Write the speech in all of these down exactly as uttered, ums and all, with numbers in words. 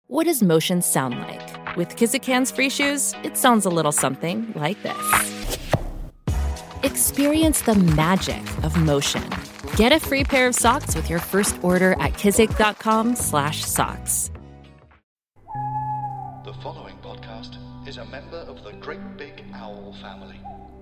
What does motion sound like? With Kizikans free shoes, it sounds a little something like this. Experience the magic of motion. Get a free pair of socks with your first order at kizik.com slash socks. The following podcast is a member of the Great Big Owl family.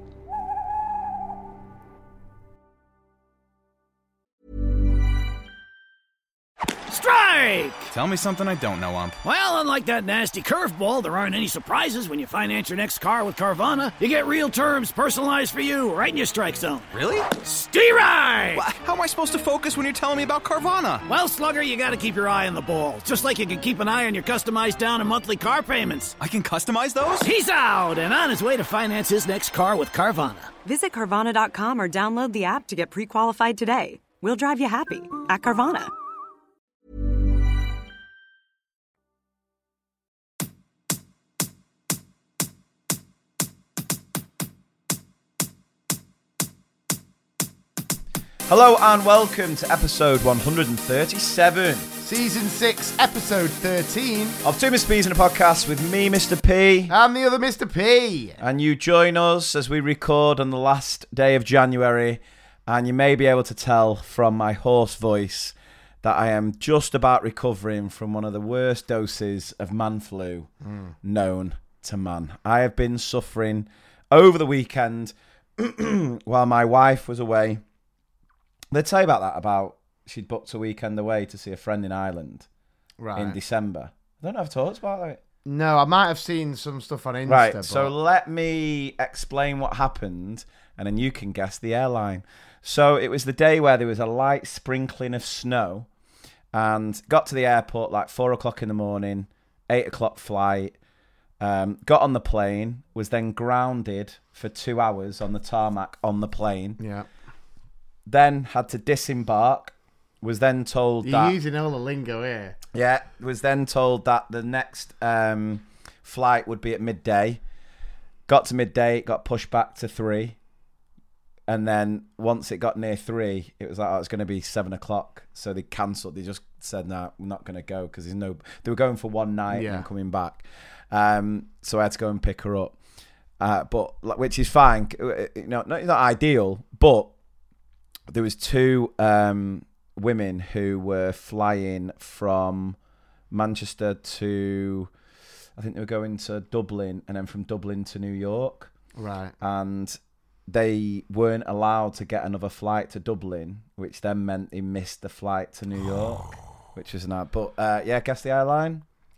Strike! Tell me something I don't know, Ump. Well, unlike that nasty curveball, there aren't any surprises when you finance your next car with Carvana. You get real terms personalized for you right in your strike zone. Really? Steeride! Wha- How am I supposed to focus when you're telling me about Carvana? Well, Slugger, you gotta keep your eye on the ball. Just like you can keep an eye on your customized down and monthly car payments. I can customize those? He's out and on his way to finance his next car with Carvana. Visit Carvana dot com or download the app to get pre-qualified today. We'll drive you happy at Carvana. Hello and welcome to episode one hundred thirty-seven. Season six, episode thirteen. Of Two Mister P's in a podcast with me, Mister P. And the other Mister P. And you join us as we record on the last day of January. And you may be able to tell from my hoarse voice that I am just about recovering from one of the worst doses of man flu mm. known to man. I have been suffering over the weekend while my wife was away. They'd tell you about that, about she'd booked a weekend away to see a friend in Ireland right. in December. I don't know if I've talked about it. No, I might have seen some stuff on Insta. Right, but... so let me explain what happened, and then you can guess the airline. So it was the day where there was a light sprinkling of snow, and got to the airport like four o'clock in the morning, eight o'clock flight, um, got on the plane, was then grounded for two hours on the tarmac on the plane. Yeah. Then had to disembark, was then told You're that... You're using all the lingo here. Yeah, was then told that the next um, flight would be at midday. Got to midday, got pushed back to three. And then once it got near three, it was like, oh, it's going to be seven o'clock. So they cancelled. They just said, no, we're not going to go because there's no... They were going for one night yeah. and coming back. Um, so I had to go and pick her up. Uh, but which is fine. You know, not, not ideal, but... There was two um, women who were flying from Manchester to, I think they were going to Dublin, and then from Dublin to New York. Right. And they weren't allowed to get another flight to Dublin, which then meant they missed the flight to New York, which was not. But uh, yeah, guess the airline.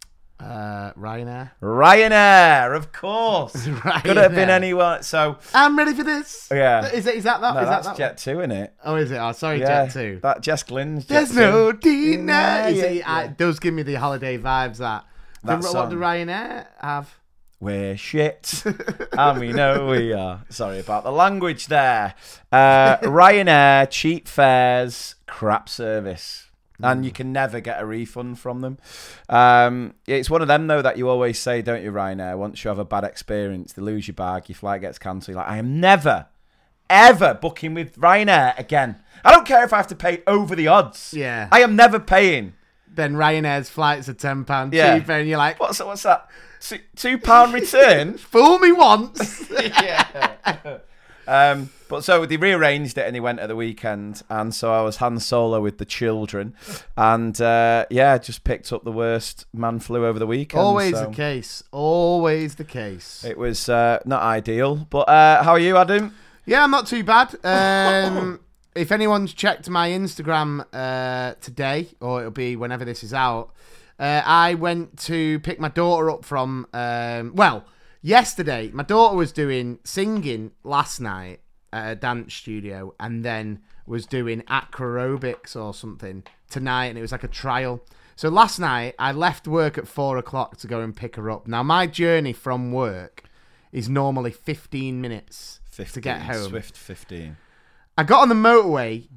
Uh, Ryanair. Ryanair, of course. Ryanair. Could have been anyone. So I'm ready for this. Yeah. Is, it, is that that? No, is that's that, that Jet Two, isn't it? Oh, is it? Oh, sorry, yeah, Jet Two. That Jess Glynne's Jet There's two. no deny. Yeah, It yeah. does give me the holiday vibes. That. that the, what do Ryanair have? We're shit, and we know we are. Sorry about the language there. Uh, Ryanair, cheap fares, crap service. And you can never get a refund from them. Um, it's one of them, though, that you always say, don't you, Ryanair? Once you have a bad experience, they lose your bag, your flight gets cancelled. You're like, I am never, ever booking with Ryanair again. I don't care if I have to pay over the odds. Yeah. I am never paying. Then Ryanair's flights are ten pounds yeah. cheaper, and you're like, what's, what's that? Two, two pound return? Fool me once. yeah. Um, but so they rearranged it and they went at the weekend, and so I was Han Solo with the children, and uh, yeah, just picked up the worst man flu over the weekend. Always so the case. Always the case. It was uh, not ideal, but uh, how are you, Adam? Yeah, I'm not too bad. Um, if anyone's checked my Instagram uh, today, or it'll be whenever this is out, uh, I went to pick my daughter up from, um, well, yesterday. My daughter was doing singing last night at a dance studio, and then was doing acroaerobics or something tonight, and it was like a trial. So last night, I left work at four o'clock to go and pick her up. Now, my journey from work is normally fifteen minutes fifteen, to get home. Swift fifteen. I got on the motorway,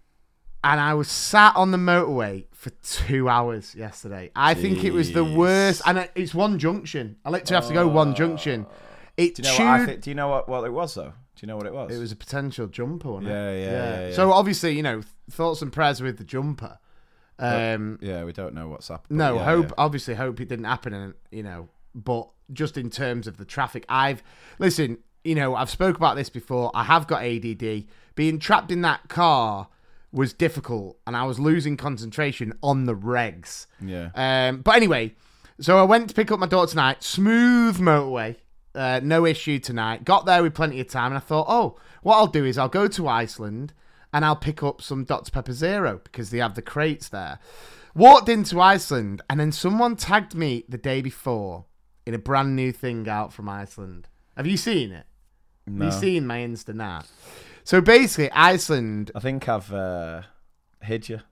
and I was sat on the motorway for two hours yesterday. I Jeez. think it was the worst. And it's one junction. I literally have to go one junction. It do you know, chewed... what, I think, do you know what, what it was, though? Do you know what it was? It was a potential jumper, wasn't yeah, it? Yeah, yeah, yeah, yeah. So, obviously, you know, thoughts and prayers with the jumper. Um, yeah, we don't know what's happened. no, yeah, hope yeah. obviously hope it didn't happen, and you know, but just in terms of the traffic, I've listen. You know, I've spoke about this before. I have got A D D. Being trapped in that car was difficult, and I was losing concentration on the regs. Yeah. Um. But anyway, so I went to pick up my daughter tonight. Smooth motorway. Uh, no issue tonight. Got there with plenty of time, and I thought, oh, what I'll do is I'll go to Iceland and I'll pick up some Doctor Pepper Zero because they have the crates there. Walked into Iceland, and then someone tagged me the day before in a brand new thing out from Iceland. Have you seen it? No. Have you seen my Insta now? So basically, Iceland... I think I've uh, hid you.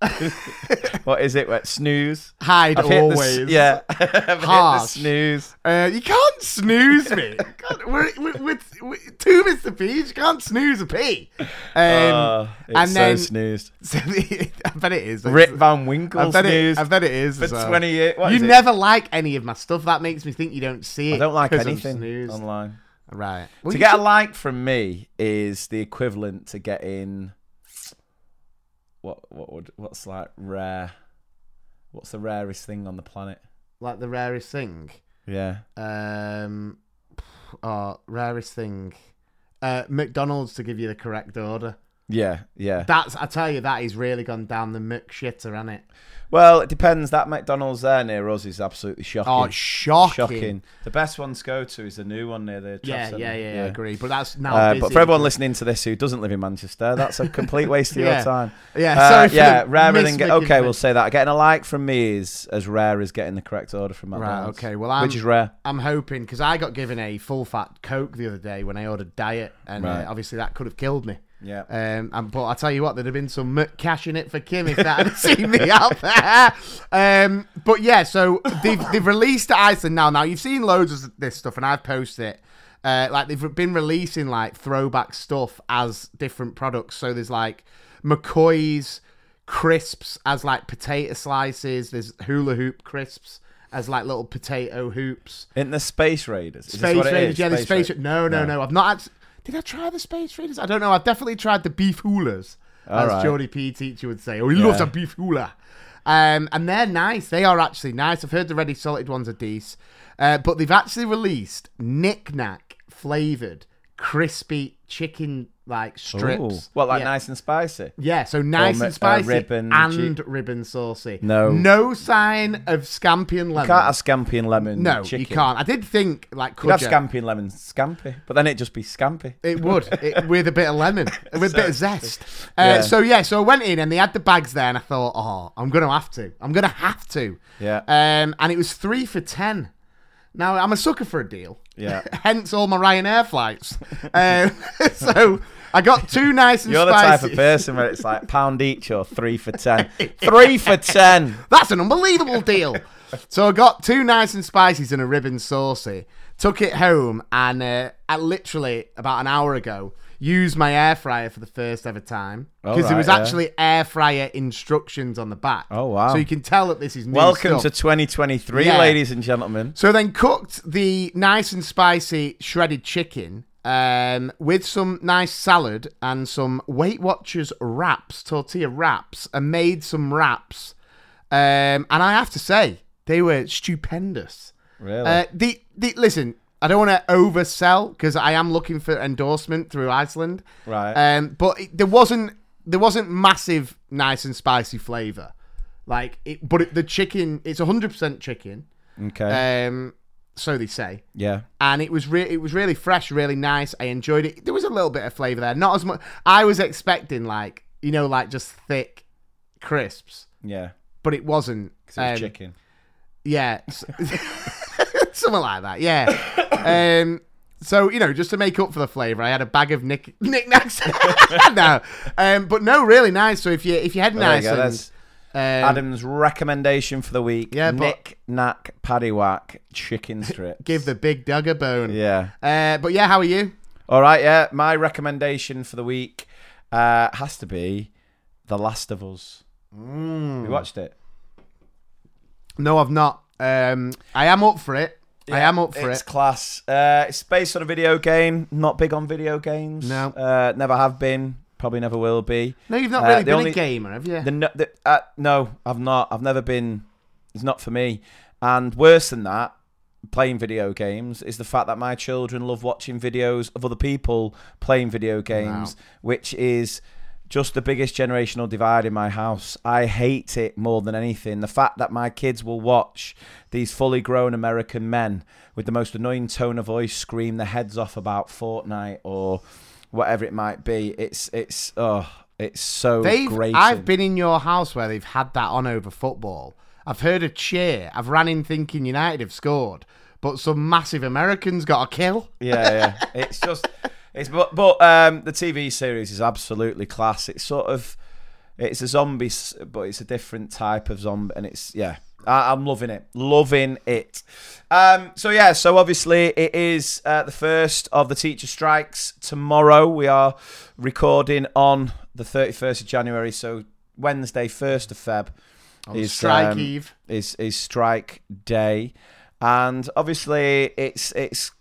What is it? What, snooze? Hide I've hit the always. s- yeah. I've hit the Harsh. snooze. Uh, you can't snooze me. You can't- we're, we're, we're, we're, two Mister P's, you can't snooze a P. Um, Oh, it's and so then, snoozed. so the, I bet it is. Rip Van Winkle I bet, it, snoozed. I bet it is. For as well. twenty years. What you is it? never like any of my stuff. That makes me think you don't see it. I don't like 'cause I'm anything snoozed. online. Right. Well, To you get should- a like from me is the equivalent to getting what what would what's like rare. What's the rarest thing on the planet? like the rarest thing. Yeah. Um, oh, rarest thing. Uh, McDonald's to give you the correct order. Yeah, yeah. That's I tell you, that is really gone down the McShitter, hasn't it? Well, it depends. That McDonald's there near us is absolutely shocking. Oh, it's shocking. Shocking. The best one to go to is the new one near the Yeah, Trafford yeah, Centre. yeah, yeah, I agree. But that's now Uh, busy. but for everyone listening to this who doesn't live in Manchester, that's a complete waste of Yeah. your time. Yeah, Uh, sorry for yeah, the rarer than get. mismaking Okay, of we'll it. say that. Getting a like from me is as rare as getting the correct order from Right, McDonald's. okay. Well, I'm, which is rare. I'm hoping, because I got given a full fat Coke the other day when I ordered diet, and Right. uh, obviously that could have killed me. Yeah. Um, and, but I tell you what, there'd have been some Mc cash in it for Kim if that had seen me out there. Um, but yeah, so they've they've released Iceland now. Now you've seen loads of this stuff, and I've posted it. Uh, like they've been releasing like throwback stuff as different products. So there's like McCoy's crisps as like potato slices. There's hula hoop crisps as like little potato hoops. In the Space Raiders. Is this Space what it Raiders, is? yeah, the Space. Ra- no, no, no, I've not. Actually, did I try the Space Raiders? I don't know. I've definitely tried the beef hulas, All as right. Geordie P teacher would say. Oh, he loves Yeah. a beef hula. Um, and they're nice. They are actually nice. I've heard the ready salted ones are decent. Uh, but they've actually released Knick Knack flavoured crispy chicken like strips. Ooh. What, like yeah. nice and spicy? Yeah, so nice mi- and spicy uh, ribbon and chi- ribbon saucy. No. No sign of scampi and lemon. You can't have scampi and lemon no, chicken. you can't. I did think, like, could You'd have you? scampi and lemon scampi, but then it'd just be scampi. It would, it, with a bit of lemon, with a bit of zest. Uh, Yeah. So yeah, so I went in and they had the bags there, and I thought, oh, I'm gonna have to, I'm gonna have to. Yeah. Um, and it was three for ten. Now I'm a sucker for a deal. Yeah. Hence all my Ryanair flights. um, so I got two nice and You're the spicy. type of person where it's like pound each or three for ten. Three for ten. That's an unbelievable deal. So I got two nice and spices and a ribbon saucy. Took it home and uh, I literally about an hour ago used my air fryer for the first ever time Oh, because there right, was yeah. actually air fryer instructions on the back. Oh, wow. So you can tell that this is new Welcome stuff. to twenty twenty-three, Yeah. ladies and gentlemen. So then cooked the nice and spicy shredded chicken um, with some nice salad and some Weight Watchers wraps, tortilla wraps, and made some wraps. Um, and I have to say, they were stupendous. Really? Uh, the, the Listen, I don't want to oversell because I am looking for endorsement through Iceland. Right. Um, but it, there wasn't there wasn't massive nice and spicy flavour. Like it, but it, the chicken, it's one hundred percent chicken. okay. Um, so they say, yeah. and it was re- it was really fresh, really nice. I enjoyed it. There was a little bit of flavour there, not as much. I was expecting like you know, like just thick crisps, Yeah. but it wasn't. Because it was Um, chicken. Yeah, s- something like that. Yeah. Um. So you know, just to make up for the flavour, I had a bag of nick knickknacks. no, um, but no, really nice. So if you if you head Well, there you go. Iceland, That's um, Adam's recommendation for the week. Yeah, but- Nick Knack Paddywhack chicken strips. give the big dog a bone. Yeah. Uh, but yeah, how are you? All right, yeah. My recommendation for the week uh, has to be The Last of Us. Mm. You watched it? No, I've not. Um, I am up for it. I am up for it's it. class. Uh, it's based on a video game. Not big on video games. No. Uh, never have been. Probably never will be. No, you've not Uh, really the been only- a gamer, have you? The, no- the, uh, no, I've not. I've never been. It's not for me. And worse than that, playing video games is the fact that my children love watching videos of other people playing video games, Wow. which is just the biggest generational divide in my house. I hate it more than anything. The fact that my kids will watch these fully grown American men with the most annoying tone of voice scream their heads off about Fortnite or whatever it might be. It's it's oh, it's so They've, grating. I've been in your house where they've had that on over football. I've heard a cheer. I've ran in thinking United have scored, but some massive Americans got a kill. Yeah, yeah. It's just, it's but but um, the T V series is absolutely class. It's sort of, it's a zombie, s- but it's a different type of zombie, and it's yeah. I, I'm loving it, loving it. Um, so yeah, so obviously it is uh, the first of the teacher strikes tomorrow. We are recording on the thirty-first of January, so Wednesday, first of Feb. On is strike um, eve. is is strike day, and obviously it's it's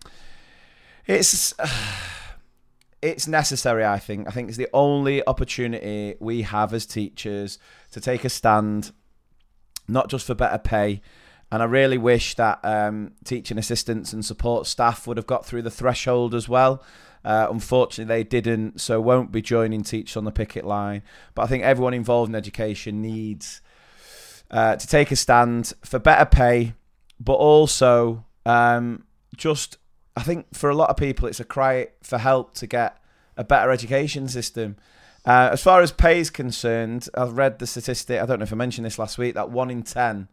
it's it's necessary. I think I think it's the only opportunity we have as teachers to take a stand, not just for better pay. And I really wish that um, teaching assistants and support staff would have got through the threshold as well. Uh, unfortunately, they didn't, so won't be joining Teachers on the Picket Line. But I think everyone involved in education needs uh, to take a stand for better pay, but also um, just, I think for a lot of people, it's a cry for help to get a better education system. Uh, as far as pay is concerned, I've read the statistic, I don't know if I mentioned this last week, that one in ten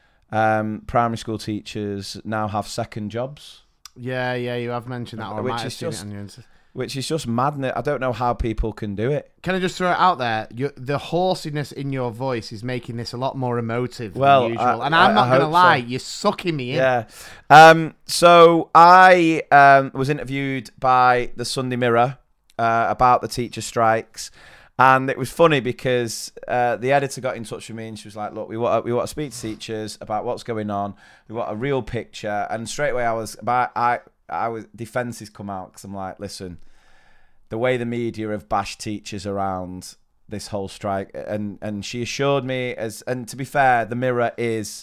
um, primary school teachers now have second jobs. Yeah, yeah, you have mentioned that. Or I Which might have is seen it just- on your Insta. Which is just madness. I don't know how people can do it. Can I just throw it out there? You, the horsiness in your voice is making this a lot more emotive Well, than usual. I- and I'm I- not I going to hope lie, so. you're sucking me in. Yeah. Um, so I um, was interviewed by the Sunday Mirror uh, about the teacher strikes. And it was funny because uh, the editor got in touch with me and she was like, look, we want, we want to speak to teachers about what's going on. We want a real picture. And straight away I was, about, I, I was, defences come out because I'm like, listen, the way the media have bashed teachers around this whole strike. And, and she assured me, as and to be fair, the Mirror is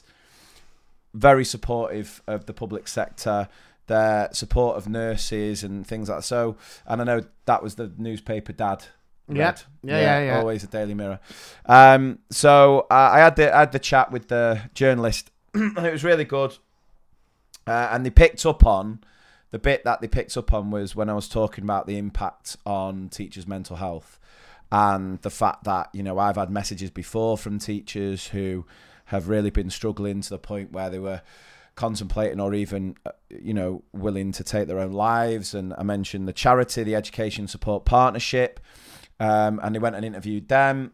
very supportive of the public sector, their support of nurses and things like that. So, and I know that was the newspaper Dad. Yeah. read. Yeah, yeah, yeah. Always a Daily Mirror. Um, so uh, I had the I had the chat with the journalist, and it was really good. Uh, and they picked up on the bit that they picked up on was when I was talking about the impact on teachers' mental health, and the fact that, you know, I've had messages before from teachers who have really been struggling to the point where they were contemplating or even, uh, you know, willing to take their own lives. And I mentioned the charity, the Education Support Partnership. Um, and they went and interviewed them,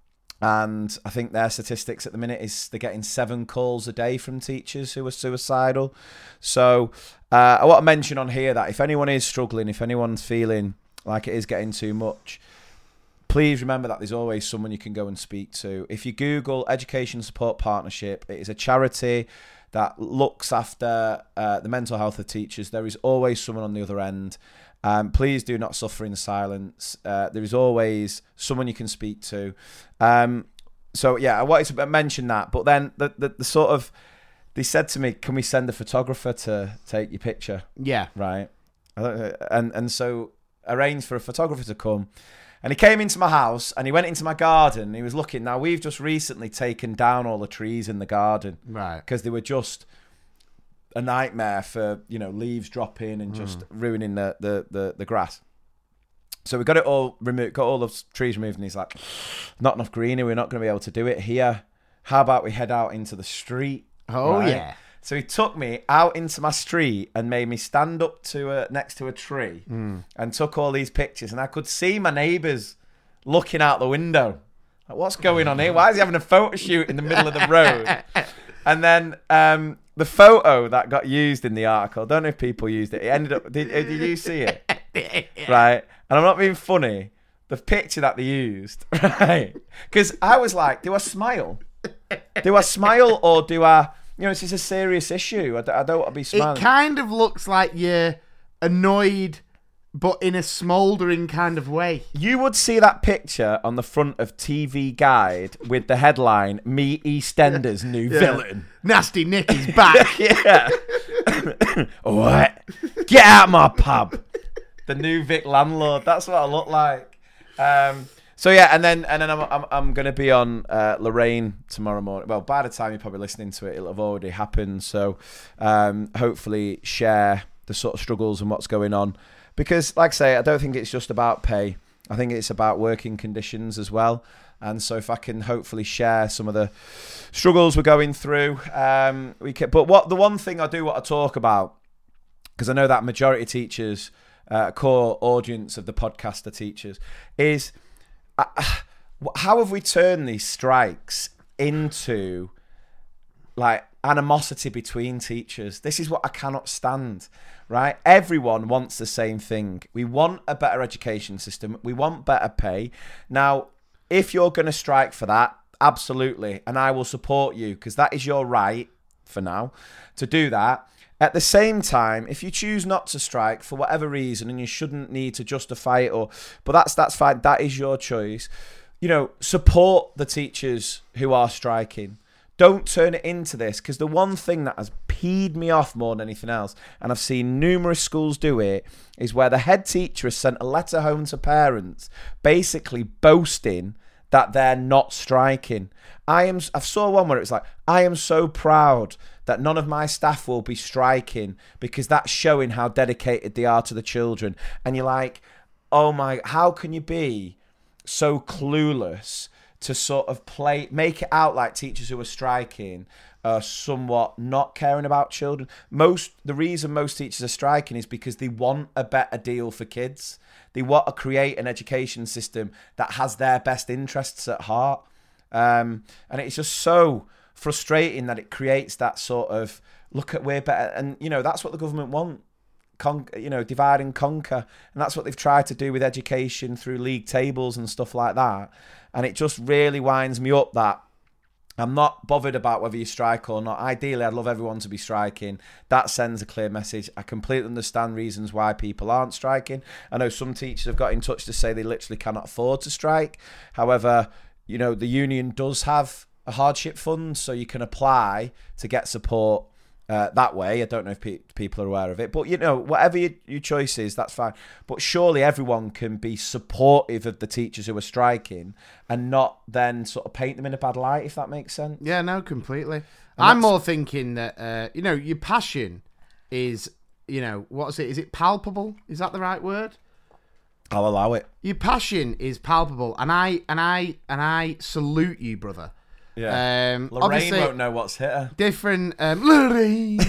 and I think their statistics at the minute is they're getting seven calls a day from teachers who are suicidal. So uh, I want to mention on here that if anyone is struggling, if anyone's feeling like it is getting too much, please remember that there's always someone you can go and speak to. If you Google Education Support Partnership, it is a charity that looks after uh, the mental health of teachers. There is always someone on the other end. Um, please do not suffer in silence. Uh, there is always someone you can speak to. Um, so yeah, I wanted to mention that. But then the, the the sort of, they said to me, "Can we send a photographer to take your picture?" Yeah. Right. I don't, and and so arranged for a photographer to come. And he came into my house and he went into my garden. And he was looking. Now we've just recently taken down all the trees in the garden, Right. because they were just a nightmare for, you know, leaves dropping and just mm. ruining the, the, the, the grass. So we got it all removed, got all the trees removed, and he's like, not enough greenery, we're not going to be able to do it here. How about we head out into the street? Oh, right? yeah. So he took me out into my street and made me stand up to a, next to a tree mm. and took all these pictures, and I could see my neighbours looking out the window. Like, what's going on here? Why is he having a photo shoot in the middle of the road? And then um, the photo that got used in the article, I don't know if people used it. It ended up, did, did you see it? Right. And I'm not being funny. The picture that they used, right? Because I was like, do I smile? Do I smile or do I, you know, this is a serious issue. I don't, I don't want to be smiling. It kind of looks like you're annoyed but in a smouldering kind of way. You would see that picture on the front of T V Guide with the headline, Me EastEnders New Yeah. Villain. Nasty Nick is back. Yeah. What? Get out my pub. The new Vic landlord. That's what I look like. Um, so yeah, and then and then I'm I'm, I'm going to be on uh, Lorraine tomorrow morning. Well, by the time you're probably listening to it, it'll have already happened. So um, hopefully share the sort of struggles and what's going on. Because, like I say, I don't think it's just about pay. I think it's about working conditions as well. And so if I can hopefully share some of the struggles we're going through, um, we can. But what the one thing I do want to talk about, because I know that majority of teachers, uh, core audience of the podcast are teachers, is uh, how have we turned these strikes into like animosity between teachers? This is what I cannot stand. Right? Everyone wants the same thing. We want a better education system. We want better pay. Now, if you're going to strike for that, absolutely. And I will support you because that is your right for now to do that. At the same time, if you choose not to strike for whatever reason and you shouldn't need to justify it, or but that's that's fine. That is your choice. You know, support the teachers who are striking. Don't turn it into this, because the one thing that has peed me off more than anything else, and I've seen numerous schools do it, is where the head teacher has sent a letter home to parents basically boasting that they're not striking. I am. I saw one where it was like, I am so proud that none of my staff will be striking because that's showing how dedicated they are to the children. And you're like, oh my, how can you be so clueless to sort of play, make it out like teachers who are striking are somewhat not caring about children? Most, the reason most teachers are striking is because they want a better deal for kids. They want to create an education system that has their best interests at heart. Um, and it's just so frustrating that it creates that sort of, look at, we're better. And, you know, that's what the government want. Con- you know, divide and conquer. And that's what they've tried to do with education through league tables and stuff like that. And it just really winds me up that I'm not bothered about whether you strike or not. Ideally, I'd love everyone to be striking. That sends a clear message. I completely understand reasons why people aren't striking. I know some teachers have got in touch to say they literally cannot afford to strike. However, you know, the union does have a hardship fund, so you can apply to get support Uh, that way. I don't know if pe- people are aware of it, but you know, whatever your, your choice is, that's fine. But surely everyone can be supportive of the teachers who are striking and not then sort of paint them in a bad light, if that makes sense. Yeah, no, completely. And I'm that's- more thinking that, uh, you know, your passion is, you know, what is it? Is it palpable? Is that the right word? I'll allow it. Your passion is palpable, and I and I and I salute you, brother. Yeah. Um, Lorraine obviously, won't know what's hit her. different. Um, Lorraine.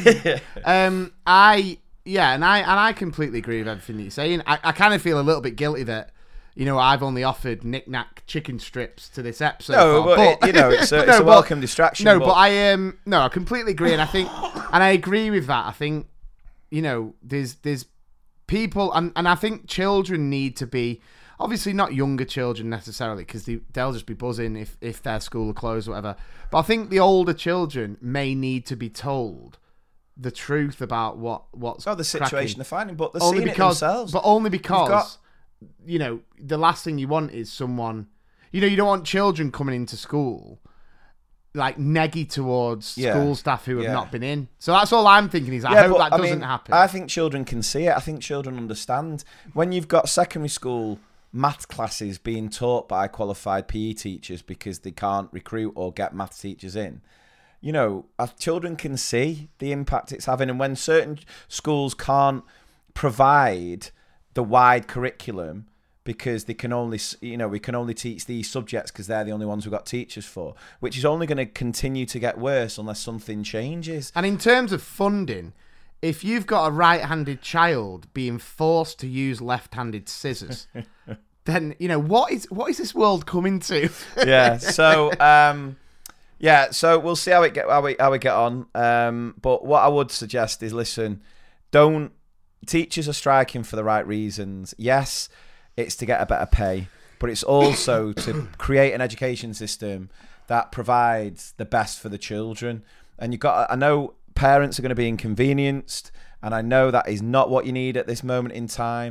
um, I yeah, and I and I completely agree with everything that you're saying. I, I kind of feel a little bit guilty that, you know, I've only offered knick-knack chicken strips to this episode. No, far, but, it, you know, it's a, no, it's a but- welcome distraction. No, but, but I um no, I completely agree, and I think, and I agree with that. I think, you know, there's there's people, and, and I think children need to be, obviously not younger children necessarily, because they, they'll just be buzzing if, if their school are closed or whatever. But I think the older children may need to be told the truth about what what's oh, the situation cracking. they're finding, but they're only seeing because, it themselves. But only because, got- you know, the last thing you want is someone, you know, you don't want children coming into school like neggy towards Yeah. school staff who have Yeah. not been in. So that's all I'm thinking is I Yeah, hope but, that I doesn't mean, happen. I think children can see it. I think children understand. When you've got secondary school math classes being taught by qualified P E teachers because they can't recruit or get math teachers in, you know, uh, children can see the impact it's having. And when certain schools can't provide the wide curriculum because they can only, you know, we can only teach these subjects because they're the only ones we've got teachers for, which is only going to continue to get worse unless something changes. And in terms of funding, if you've got a right-handed child being forced to use left-handed scissors, then, you know, what is what is this world coming to? Yeah. So, um, yeah. So we'll see how it get how we how we get on. Um, but what I would suggest is, listen, don't. Teachers are striking for the right reasons. Yes, it's to get a better pay, but it's also to create an education system that provides the best for the children. And you've got. I know parents are going to be inconvenienced, and I know that is not what you need at this moment in time.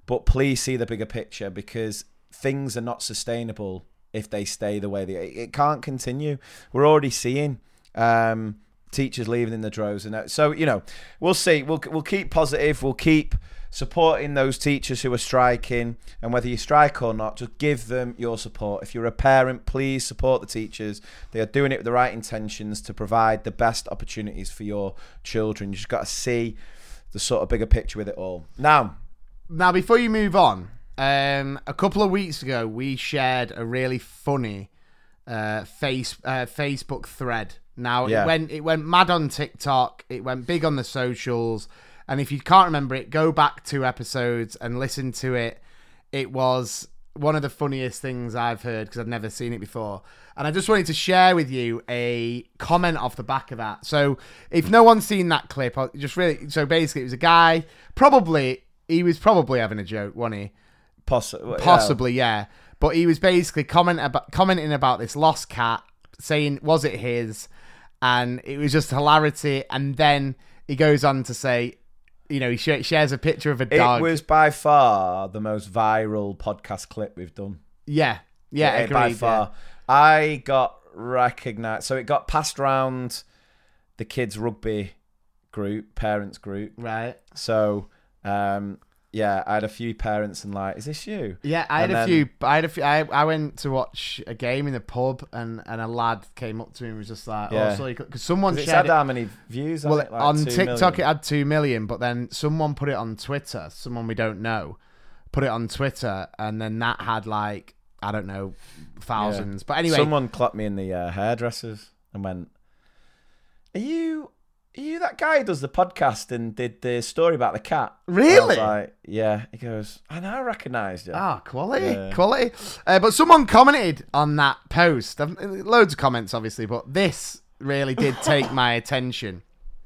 but please see the bigger picture, because things are not sustainable if they stay the way they. It can't continue. We're already seeing um, teachers leaving in the droves, and so you know, we'll see. We'll we'll keep positive. We'll keep supporting those teachers who are striking, and whether you strike or not, just give them your support. If you're a parent, please support the teachers. They are doing it with the right intentions to provide the best opportunities for your children. You just got to see the sort of bigger picture with it all. Now, now before you move on, um, a couple of weeks ago we shared a really funny uh, face uh, Facebook thread. Now yeah. it went it went mad on TikTok. It went big on the socials. And if you can't remember it, go back two episodes and listen to it. It was one of the funniest things I've heard because I've never seen it before. And I just wanted to share with you a comment off the back of that. So if no one's seen that clip, I'll just really, so basically it was a guy, probably, he was probably having a joke, wasn't he? Possi- Possibly, yeah. yeah. But he was basically comment about, commenting about this lost cat, saying, was it his? And it was just hilarity. And then he goes on to say, you know, he sh- shares a picture of a dog. It was by far the most viral podcast clip we've done. Yeah. Yeah, yeah agreed, by far. Yeah. I got recognised. So it got passed around the kids' rugby group, parents group. Right. So, um, yeah, I had a few parents and like, is this you? Yeah, I had and a then, few. I had a few. I, I went to watch a game in the pub, and, and a lad came up to me and was just like, yeah. "Oh, sorry," because someone it's shared had it. how many views? On well, it? Like on two TikTok million? it had two million, but then someone put it on Twitter. Someone we don't know put it on Twitter, and then that had like I don't know thousands. Yeah. But anyway, someone clapped me in the uh, hairdressers and went, "Are you?" Are you that guy who does the podcast and did the story about the cat? Really? I was like, yeah. He goes, I know, I recognised you. Ah, quality, Yeah. quality. Uh, but someone commented on that post. I've- Loads of comments, obviously, but this really did take my attention.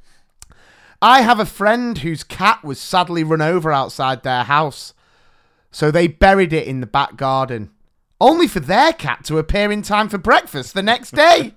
I have a friend whose cat was sadly run over outside their house, so they buried it in the back garden, only for their cat to appear in time for breakfast the next day.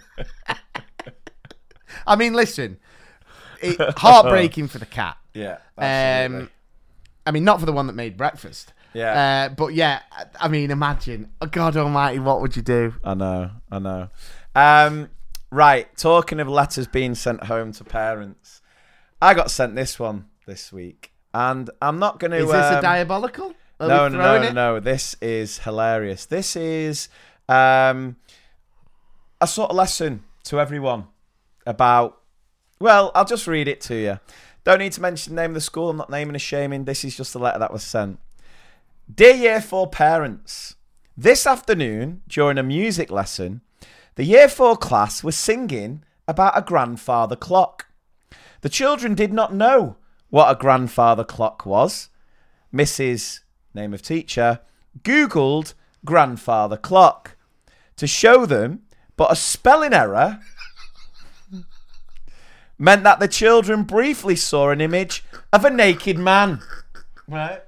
I mean, listen, it, heartbreaking for the cat. Yeah, absolutely. Um, I mean, not for the one that made breakfast. Yeah. Uh, but yeah, I mean, imagine. Oh, God almighty, what would you do? I know, I know. Um, right, talking of letters being sent home to parents, I got sent this one this week, and I'm not going to... Is this um, a diabolical? Are no, we no, throwing no, it? no, this is hilarious. This is um, a sort of lesson to everyone about, well, I'll just read it to you. Don't need to mention the name of the school. I'm not naming and shaming. This is just the letter that was sent. Dear Year four parents, this afternoon during a music lesson, the Year four class was singing about a grandfather clock. The children did not know what a grandfather clock was. Missus name of teacher, Googled grandfather clock to show them, but a spelling error meant that the children briefly saw an image of a naked man. Right.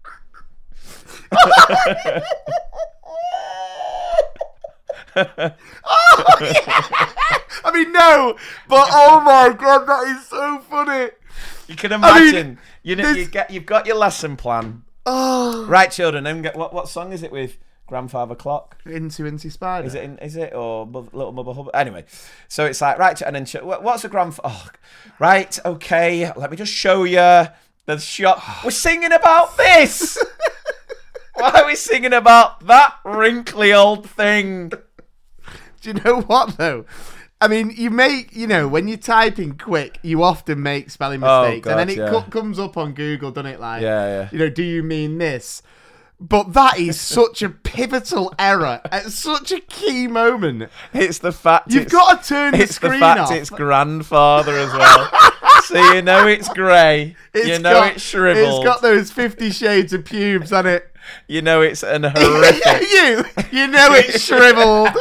Oh, yeah. I mean, no, but oh my God, that is so funny. You can imagine. I mean, you know, this- you get, you've got your lesson plan. Oh, Right, children. Then get, what what song is it with? Grandfather Clock. into into Spider. Is it? In, is it or Mo- Little Mother Hubbard? Anyway, so it's like right, and then ch- what- what's a grandfather? Oh, right, okay. Let me just show you the shot. We're singing about this. Why are we singing about that wrinkly old thing? Do you know what though? I mean, you make, you know, when you're typing quick, you often make spelling Oh, mistakes, and God, then it yeah. co- comes up on Google, doesn't it? Like, Yeah, yeah. you know, do you mean this? But that is such a pivotal error at such a key moment. It's the fact You've it's, got to turn the it's screen the fact off. it's grandfather as well. So you know it's grey. It's You know got- it's shriveled. It's got those Fifty Shades of pubes on it. You know it's an horrific. you, you know it's shriveled.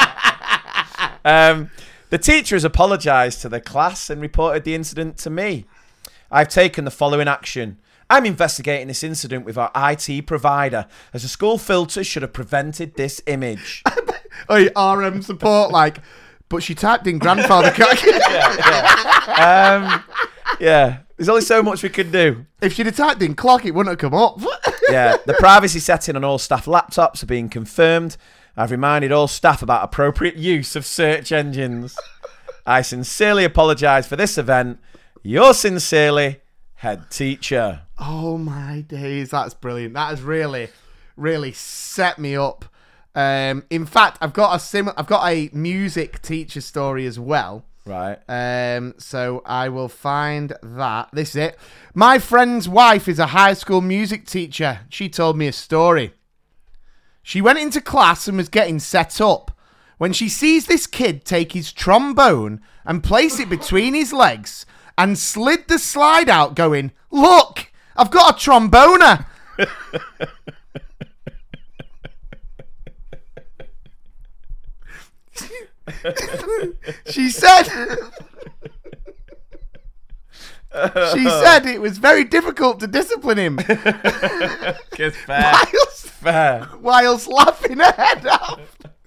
Um, the teacher has apologised to the class and reported the incident to me. I've taken the following action. I'm investigating this incident with our I T provider, as the school filter should have prevented this image. Oh, R M support, like, but she typed in grandfather cock. um, Yeah, there's only so much we could do. If she'd have typed in clock, it wouldn't have come up. Yeah, the privacy setting on all staff laptops are being confirmed. I've reminded all staff about appropriate use of search engines. I sincerely apologise for this event. Yours sincerely, head teacher. Oh my days, that's brilliant. That has really, really set me up. Um, in fact, I've got a sim- I've got a music teacher story as well. Right. Um, so I will find that. This is it. My friend's wife is a high school music teacher. She told me a story. She went into class and was getting set up when she sees this kid take his trombone and place it between his legs and slid the slide out going, "Look, I've got a tromboner." She said She said it was very difficult to discipline him. It's fair. Whilst, Fair. whilst laughing her head off.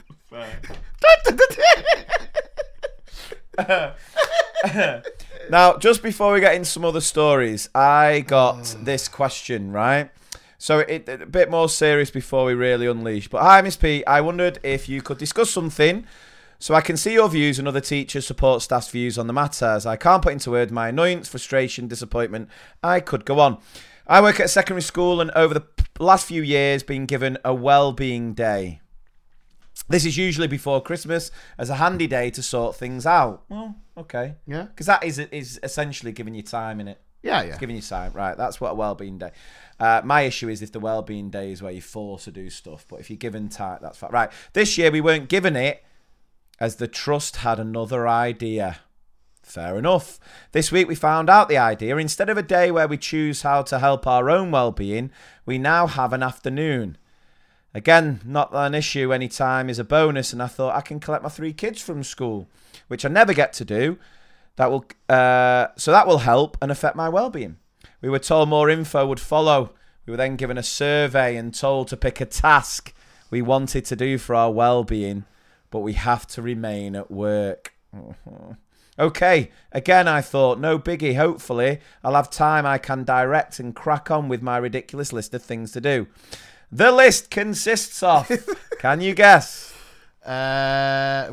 Now, just before we get into some other stories, I got this question, right? So it, a bit more serious before we really unleash. But hi, Miss P. I wondered if you could discuss something so I can see your views and other teachers, support staff's views on the matter, as I can't put into words my annoyance, frustration, disappointment. I could go on. I work at a secondary school and over the last few years been given a well-being day. This is usually before Christmas as a handy day to sort things out. Well, okay. Yeah. Because that is is essentially giving you time, innit? Yeah, yeah. It's giving you time, right? That's what a well-being day. Uh, my issue is if the well-being day is where you're forced to do stuff, but if you're given time, that's fine. Right. This year we weren't given it as the trust had another idea. Fair enough. This week we found out the idea. Instead of a day where we choose how to help our own well-being, we now have an afternoon. Again, not an issue. Any time is a bonus, and I thought I can collect my three kids from school, which I never get to do. That will, uh, so that will help and affect my well-being. We were told more info would follow. We were then given a survey and told to pick a task we wanted to do for our well-being, but we have to remain at work. Okay, again, I thought, no biggie. Hopefully, I'll have time I can direct and crack on with my ridiculous list of things to do. The list consists of, can you guess? Uh,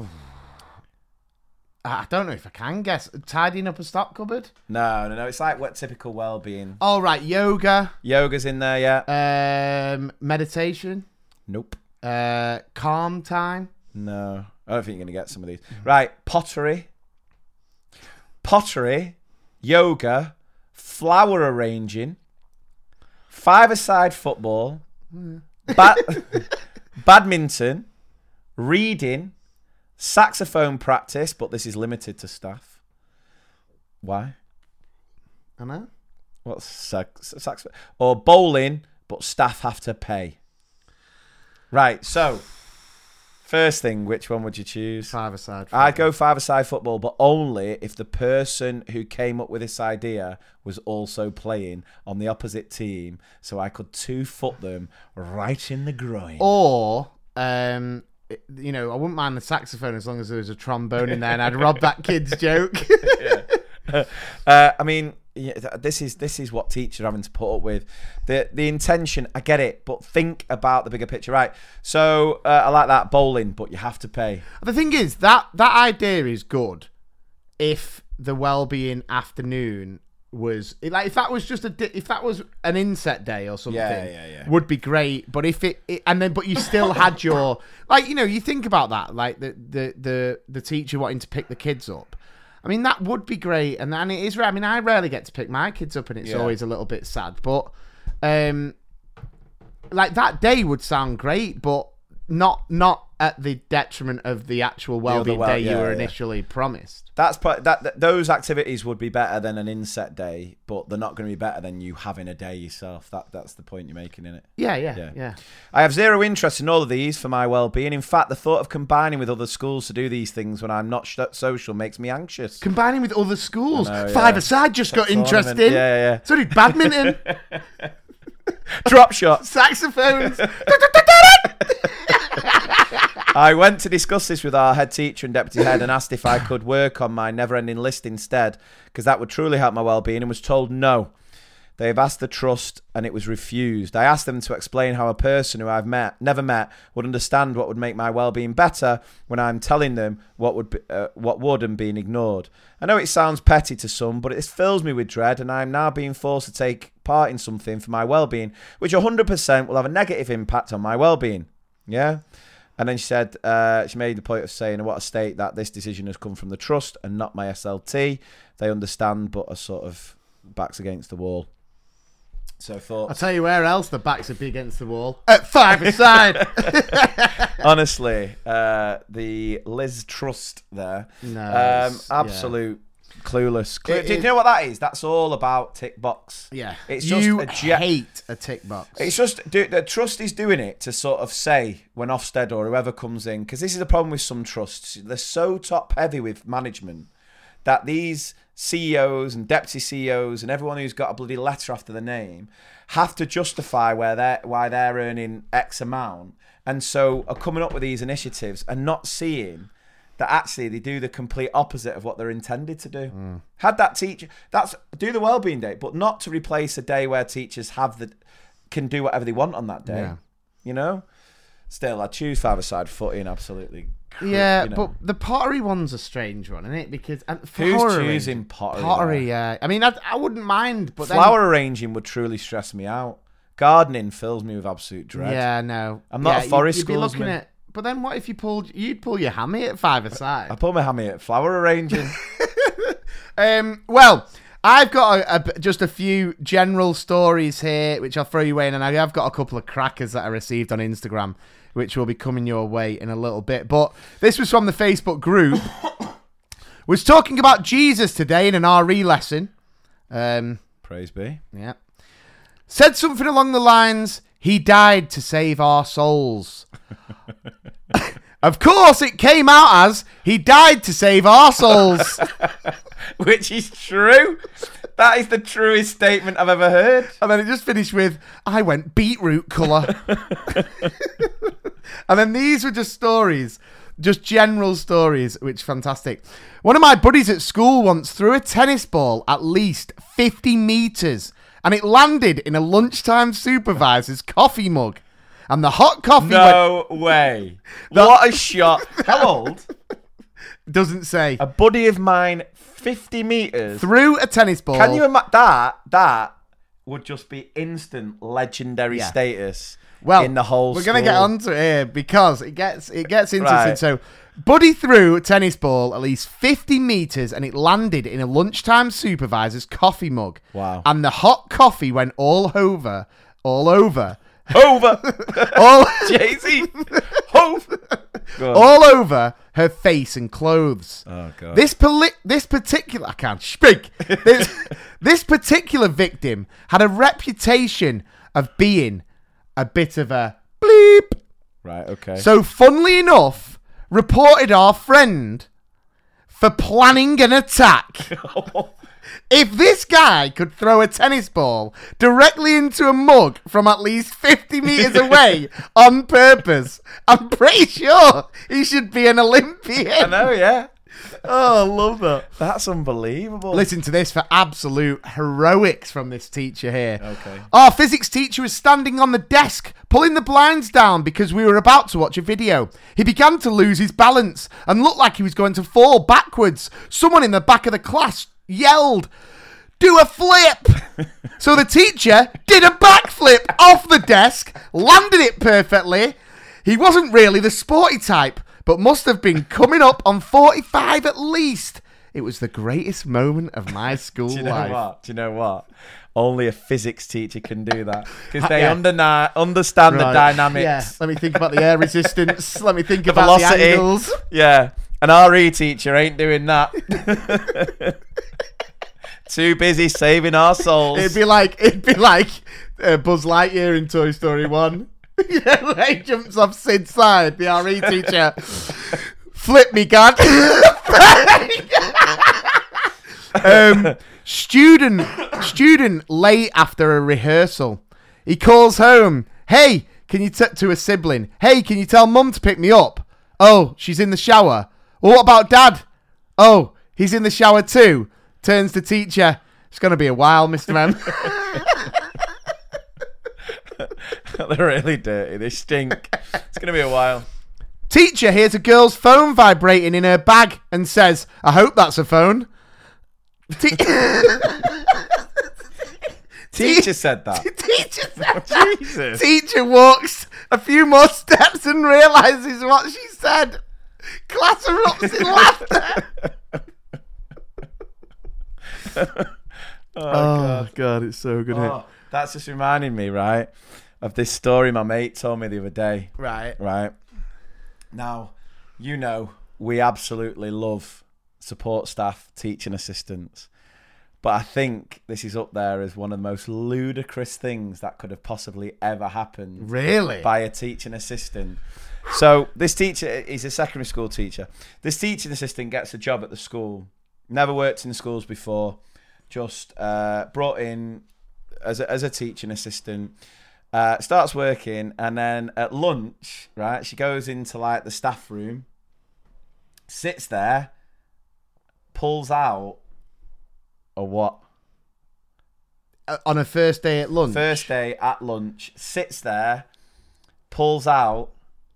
I don't know if I can guess. Tidying up a stock cupboard? No, no, no. It's like what typical well-being. All right, yoga. Yoga's in there, yeah. Um, meditation. Nope. Uh, calm time. No. I don't think you're going to get some of these. Right, pottery. Pottery, yoga, flower arranging, five-a-side football, ba- badminton, reading, saxophone practice, but this is limited to staff. Why? I know. What's sax- saxophone? Or bowling, but staff have to pay. Right, so first thing, which one would you choose? Five-a-side football. I'd go five-a-side football, but only if the person who came up with this idea was also playing on the opposite team, so I could two-foot them right in the groin. Or, um, you know, I wouldn't mind the saxophone as long as there was a trombone in there, and I'd rob that kid's joke. Yeah. uh, I mean, yeah, this is this is what teachers are having to put up with. The the intention, I get it, but think about the bigger picture. Right, so uh, I like that, bowling, but you have to pay. The thing is, that, that idea is good if the well-being afternoon was... Like, if that was just a... di- If that was an inset day or something, Yeah, yeah, yeah. would be great. But if it... it and then, but you still had your... Like, you know, you think about that, like the, the, the, the teacher wanting to pick the kids up. I mean, that would be great, and, and it is rare. I mean, I rarely get to pick my kids up, and it's Yeah. always a little bit sad. But, um, like, that day would sound great, but not not at the detriment of the actual well-being well- day you yeah, were yeah. initially promised. That's pro- that, that. Those activities would be better than an inset day, but they're not going to be better than you having a day yourself. That that's the point you're making in it. Yeah, yeah, Yeah. yeah. I have zero interest in all of these for my well-being. In fact, the thought of combining with other schools to do these things when I'm not sh- social makes me anxious. Combining with other schools. I know, yeah. Five-a-side just got Tournament. interesting. Yeah, yeah. So did badminton. Drop shots. Saxophones. I went to discuss this with our head teacher and deputy head and asked if I could work on my never-ending list instead, because that would truly help my well-being, and was told no. They have asked the trust and it was refused. I asked them to explain how a person who I've met, never met, would understand what would make my well-being better when I'm telling them what would be, uh, what would and being ignored. I know it sounds petty to some, but it fills me with dread, and I'm now being forced to take part in something for my well-being, which one hundred percent will have a negative impact on my well-being. Yeah? And then she said, uh, she made the point of saying, what a state that this decision has come from the trust and not my S L T. They understand, but are sort of backs against the wall. So I thought, I'll tell you where else the backs would be against the wall. At five-a-side. honestly, uh, the Liz Trust there, No, um, it's- absolute clueless. Clue- It- Do you it- know what that is? That's all about tick box. Yeah. It's just you a jet- hate a tick box. It's just do, the trust is doing it to sort of say when Ofsted or whoever comes in, because this is the problem with some trusts. They're so top heavy with management that these C E Os and deputy C E Os and everyone who's got a bloody letter after the name have to justify where they're why they're earning X amount, and so are coming up with these initiatives and not seeing that actually they do the complete opposite of what they're intended to do. Mm. Had that teacher, that's do the wellbeing day, but not to replace a day where teachers have the can do whatever they want on that day. Yeah. You know, still I choose five-a-side footing. Absolutely. Yeah, you know. but the pottery one's a strange one, isn't it? Because uh, Who's flower choosing arranging- pottery Pottery, there? yeah. I mean, I, I wouldn't mind, but flower arranging would truly stress me out. Gardening fills me with absolute then, dread. yeah, no, I'm not yeah, a forest you'd, you'd be looking schools, man. at. But then, what if you pulled? You'd pull your hammy at five aside. I pull my hammy at flower arranging. Um, well, I've got a, a, just a few general stories here, which I'll throw you in, and I have got a couple of crackers that I received on Instagram, which will be coming your way in a little bit. But this was from the Facebook group. Was talking about Jesus today in an R E lesson. Um, Praise be. yeah. Said something along the lines, he died to save our souls. Of course, it came out as, he died to save our souls. Which is true. That is the truest statement I've ever heard. And then it just finished with, I went beetroot colour. And then these were just stories, just general stories, which fantastic. One of my buddies at school once threw a tennis ball at least fifty metres, and it landed in a lunchtime supervisor's coffee mug. And the hot coffee No way. What a shot. How old? went, doesn't say. A buddy of mine, fifty metres. Threw a tennis ball. Can you imagine? That, that would just be instant legendary Yeah. status Well, in the whole we're going to get school. onto it here because it gets it gets interesting. Right. So, Buddy threw a tennis ball at least fifty metres and it landed in a lunchtime supervisor's coffee mug. Wow. And the hot coffee went all over, all over, Over. all, Jay-Z. Over. Go on. all over her face and clothes. Oh, God. This poli- this particular I can't speak. This this particular victim had a reputation of being a bit of a bleep. Right, okay. So, funnily enough, reported our friend for planning an attack. If this guy could throw a tennis ball directly into a mug from at least fifty metres away on purpose, I'm pretty sure he should be an Olympian. I know, yeah. Oh, I love that. That's unbelievable. Listen to this for absolute heroics from this teacher here. Okay. Our physics teacher was standing on the desk, pulling the blinds down because we were about to watch a video. He began to lose his balance and looked like he was going to fall backwards. Someone in the back of the class yelled, "Do a flip!" So the teacher did a backflip off the desk, landed it perfectly. He wasn't really the sporty type, but must have been coming up on forty-five at least. It was the greatest moment of my school Do you know life. what? Do you know what? Only a physics teacher can do that because they Yeah. under- understand the Right. dynamics. Yeah, let me think about the air resistance. Let me think The about velocity. the angles. Yeah, an R E teacher ain't doing that. Too busy saving our souls. It'd be like it'd be like uh, Buzz Lightyear in Toy Story One. You know, where he jumps off Sid's side. The R E teacher, flip me, God. um, student, student late after a rehearsal. He calls home. Hey, can you t- to a sibling? Hey, can you tell Mum to pick me up? Oh, she's in the shower. Well, what about Dad? Oh, he's in the shower too. Turns to teacher. It's going to be a while, Mister M. They're really dirty. They stink. It's going to be a while. Teacher hears a girl's phone vibrating in her bag and says, I hope that's a phone. Te- Teacher said that. Teacher said that. Jesus. Teacher walks a few more steps and realises what she said. Class erupts in laughter. oh, God. God, it's so good. Oh, that's just reminding me, right, of this story my mate told me the other day. Right. Right. Now, you know, we absolutely love support staff, teaching assistants. But I think this is up there as one of the most ludicrous things that could have possibly ever happened. Really? By a teaching assistant. So this teacher, he's a secondary school teacher. This teaching assistant gets a job at the school. Never worked in schools before. Just uh, brought in as a, as a teaching assistant. Uh, starts working, and then at lunch, right, she goes into like the staff room, sits there, pulls out a what? Uh, on a first day at lunch? First day at lunch, sits there, pulls out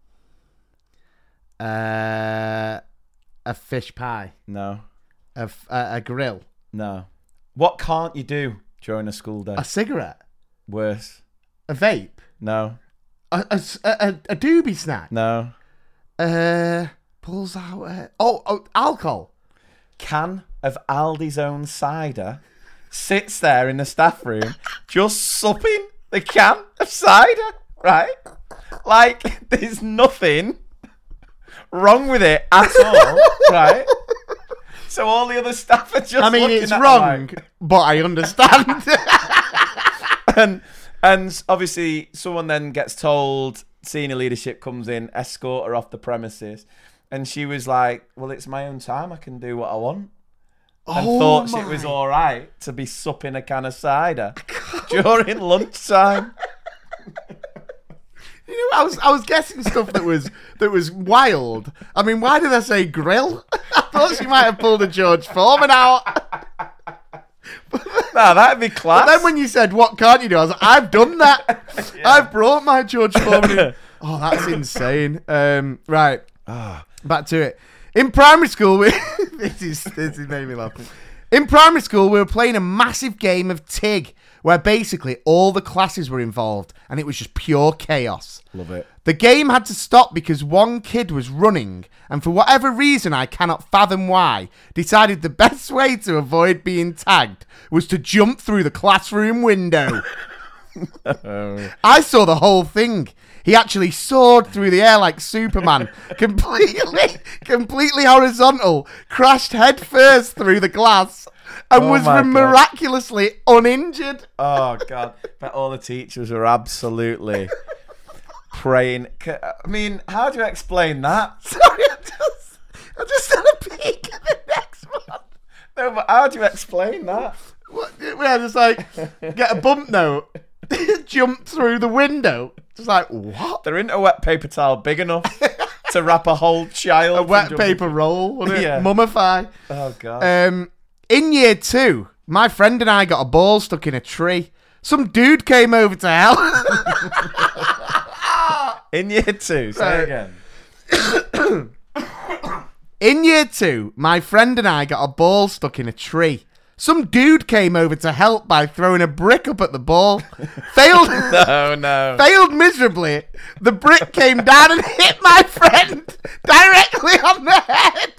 uh, a fish pie. No. A, f- a, a grill. No. What can't you do during a school day? A cigarette. Worse. A vape. No. A, a, a, a doobie snack. No. Uh, pulls out. A, oh, oh, alcohol. Can of Aldi's own cider. Sits there in the staff room, just supping the can of cider. Right? Like there's nothing wrong with it at all. Right? So all the other staff are just. I mean, looking it's at wrong, like, but I understand. and and obviously, someone then gets told. Senior leadership comes in, escort her off the premises, and she was like, "Well, it's my own time. I can do what I want." And oh thought my. it was all right to be supping a can of cider during lunchtime. You know, I was I was guessing stuff that was that was wild. I mean, why did I say grill? I thought she might have pulled a George Foreman out. No, that'd be class. But then when you said, what can't you do? I was like, I've done that. Yeah. I've brought my George Foreman in. Oh, that's insane. Um, right. Oh. Back to it. In primary school, we this is this is made me laugh. In primary school, we were playing a massive game of Tig, where basically all the classes were involved, and it was just pure chaos. Love it. The game had to stop because one kid was running, and for whatever reason I cannot fathom why, decided the best way to avoid being tagged was to jump through the classroom window. Oh. I saw the whole thing. He actually soared through the air like Superman, completely, completely horizontal, crashed headfirst through the glass, and Oh was my God. miraculously uninjured. Oh, God. But all the teachers were absolutely praying. I mean, how do you explain that? Sorry, I just, I just had a peek at the next one. No, but how do you explain that? What, yeah, just like, get a bump note, jump through the window. Just like, what? There isn't a wet paper towel big enough to wrap a whole child. A from wet jumping- paper roll, wouldn't it? Yeah. Mummify. Oh, God. Um, in year two, my friend and I got a ball stuck in a tree. Some dude came over to help. In year two, say Right. again. In year two, my friend and I got a ball stuck in a tree. Some dude came over to help by throwing a brick up at the ball. Failed. No, no. Failed miserably. The brick came down and hit my friend directly on the head.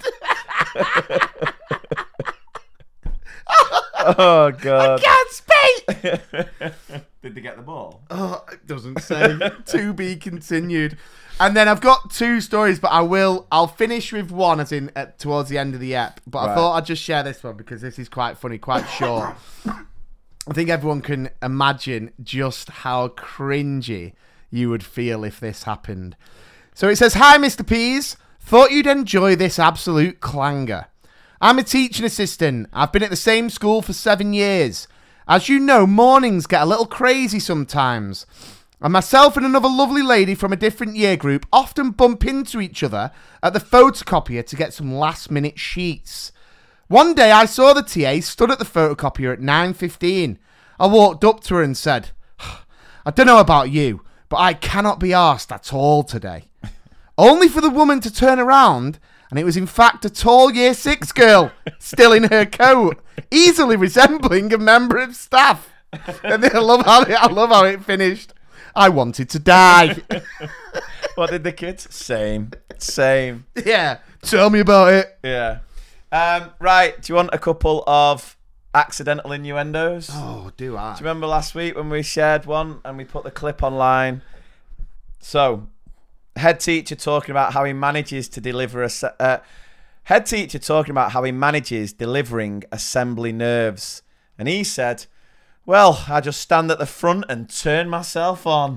Oh, God. Can't speak. Did they get the ball? Oh, it doesn't say. To be continued. And then I've got two stories, but I will. I'll finish with one, as in at, towards the end of the ep. But I Right. thought I'd just share this one because this is quite funny, quite short. I think everyone can imagine just how cringy you would feel if this happened. So it says, "Hi, Mister Pease. Thought you'd enjoy this absolute clanger. I'm a teaching assistant. I've been at the same school for seven years. As you know, mornings get a little crazy sometimes. And myself and another lovely lady from a different year group often bump into each other at the photocopier to get some last-minute sheets. One day I saw the T A stood at the photocopier at nine fifteen. I walked up to her and said, I don't know about you, but I cannot be arsed at all today. Only for the woman to turn around, and it was in fact a tall year six girl, still in her coat, easily resembling a member of staff. And I love how it, I love how it finished. I wanted to die. What did the kids? Same. Same. Yeah. Tell me about it. Yeah. Um, right. Do you want a couple of accidental innuendos? Oh, do I? Do you remember last week when we shared one and we put the clip online? So, head teacher talking about how he manages to deliver a... Se- uh, head teacher talking about how he manages delivering assembly nerves. And he said... Well, I just stand at the front and turn myself on.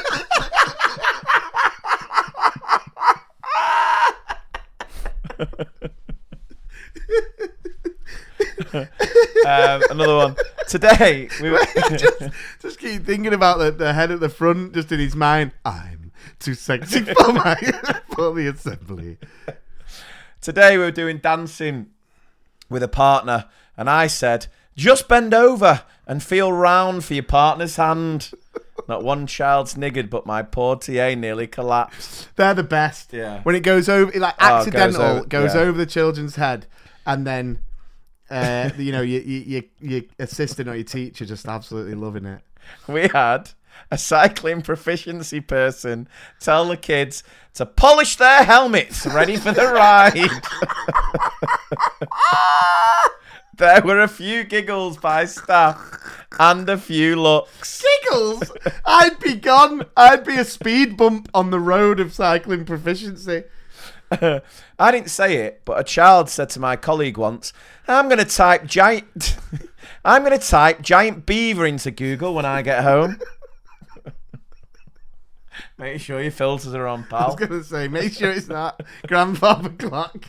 um, another one. Today, we were just, just keep thinking about the, the head at the front, just in his mind. I'm too sexy for my for the assembly. Today, we were doing dancing with a partner, and I said, just bend over and feel round for your partner's hand. Not one child's niggered, but my poor T A nearly collapsed. They're the best. Yeah. When it goes over, like Oh, goes accidental, over- goes yeah. over the children's head, and then, uh, you know, your, your, your assistant or your teacher just absolutely loving it. We had a cycling proficiency person tell the kids to polish their helmets ready for the ride. There were a few giggles by staff and a few looks. Giggles? I'd be gone. I'd be a speed bump on the road of cycling proficiency. I didn't say it, but a child said to my colleague once, I'm going to type giant I'm going to type giant beaver into Google when I get home. Make sure your filters are on, I pal. was going to say, make sure it's not grandfather clock.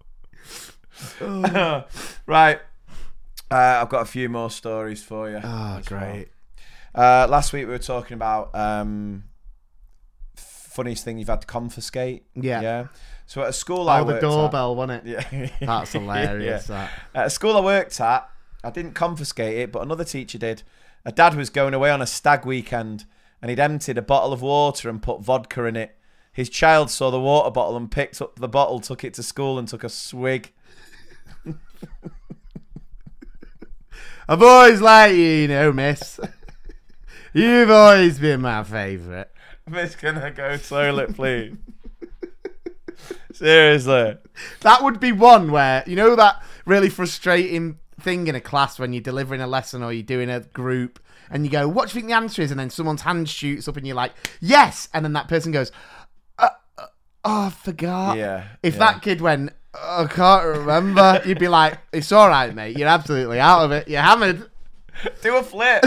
Oh. Right. Uh, I've got a few more stories for you. Oh, great. Well. Uh, last week we were talking about um, funniest thing you've had to confiscate. Yeah. Yeah. So at a school I Oh, the worked doorbell, wasn't it? at, yeah. That's hilarious, that. At a school I worked at, I didn't confiscate it, but another teacher did. A dad was going away on a stag weekend, and he'd emptied a bottle of water and put vodka in it. His child saw the water bottle and picked up the bottle, took it to school and took a swig. I've always liked you, you know, miss. You've always been my favourite. Miss, can I go toilet, please? Seriously. That would be one where, you know, that really frustrating thing in a class when you're delivering a lesson or you're doing a group and you go, what do you think the answer is? And then someone's hand shoots up and you're like, yes. And then that person goes, uh, uh, oh, I forgot. Yeah. If yeah. that kid went, oh, I can't remember, you'd be like, it's all right, mate. You're absolutely out of it. You're hammered. Do a flip.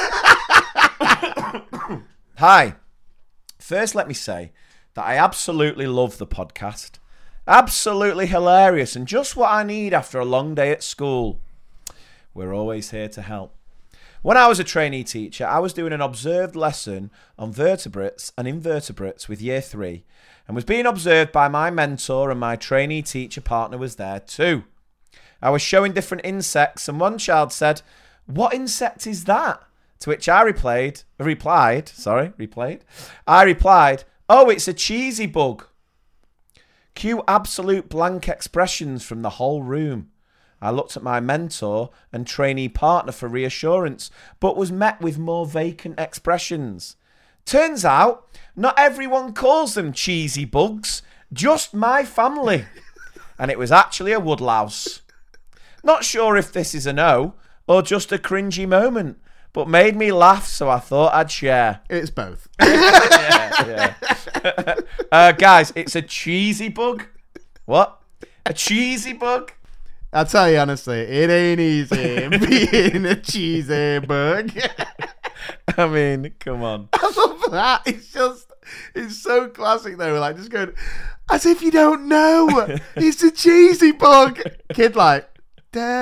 Hi. First, let me say that I absolutely love the podcast. Absolutely hilarious and just what I need after a long day at school. We're always here to help. When I was a trainee teacher, I was doing an observed lesson on vertebrates and invertebrates with year three and was being observed by my mentor, and my trainee teacher partner was there too. I was showing different insects and one child said, "What insect is that?" To which I replied, replied, sorry, replayed. I replied, "Oh, it's a cheesy bug." Cue absolute blank expressions from the whole room. I looked at my mentor and trainee partner for reassurance, but was met with more vacant expressions. Turns out, not everyone calls them cheesy bugs, just my family. And it was actually a woodlouse. Not sure if this is a no or just a cringy moment, but made me laugh, so I thought I'd share. It's both. yeah, yeah. uh, guys, it's a cheesy bug. What? A cheesy bug? I'll tell you honestly, it ain't easy being a cheesy bug. I mean, come on. I love that. It's just, it's so classic though. Like just going, as if you don't know. It's a cheesy bug. Kid like, duh,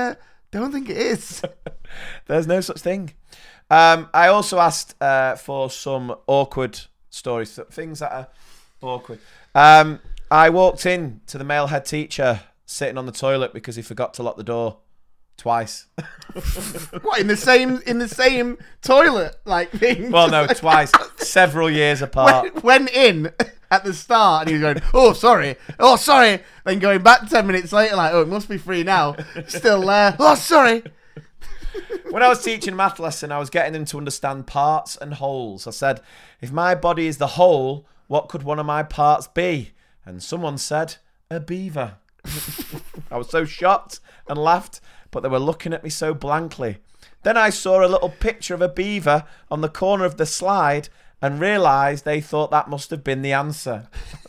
Don't think it is. There's no such thing. Um, I also asked uh, for some awkward stories, things that are awkward. Um, I walked in to the male head teacher sitting on the toilet because he forgot to lock the door twice. What, in the same in the same toilet, like being? Well, no, twice, several years apart. Went, went in at the start and he was going, "Oh, sorry, oh, sorry." Then going back ten minutes later, like, "Oh, it must be free now." Still there. "Oh, sorry." When I was teaching math lesson, I was getting them to understand parts and wholes. I said, if my body is the whole, what could one of my parts be? And someone said, a beaver. I was so shocked and laughed, but they were looking at me so blankly. Then I saw a little picture of a beaver on the corner of the slide and realised they thought that must have been the answer.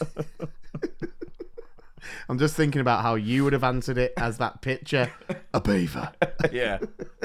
I'm just thinking about how you would have answered it as that picture. A beaver. Yeah.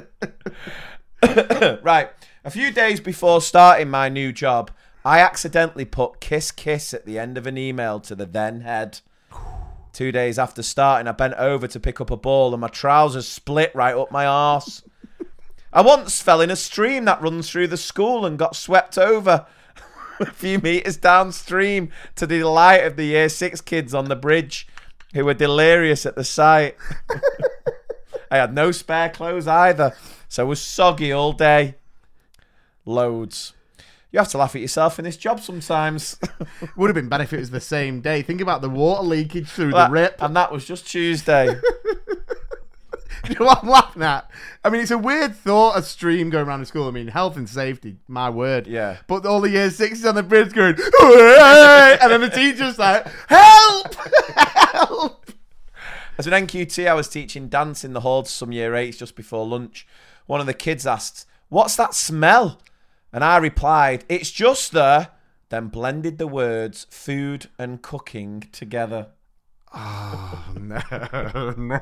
Right. A few days before starting my new job, I accidentally put kiss kiss at the end of an email to the then head. Two days after starting, I bent over to pick up a ball and my trousers split right up my arse. I once fell in a stream that runs through the school and got swept over a few metres downstream to the delight of the year six kids on the bridge who were delirious at the sight. I had no spare clothes either, so I was soggy all day. Loads. You have to laugh at yourself in this job sometimes. Would have been better if it was the same day. Think about the water leakage through that, the rip. And that was just Tuesday. You know what I'm laughing at? I mean, it's a weird thought, a stream going around the school. I mean, health and safety, my word. Yeah. But all the year sixes on the bridge going, "Hey!" And then the teacher's like, help! Help! As an N Q T, I was teaching dance in the hall to some year eights just before lunch. One of the kids asked, "What's that smell?" And I replied, "It's just the," then blended the words food and cooking together. Oh, no, no.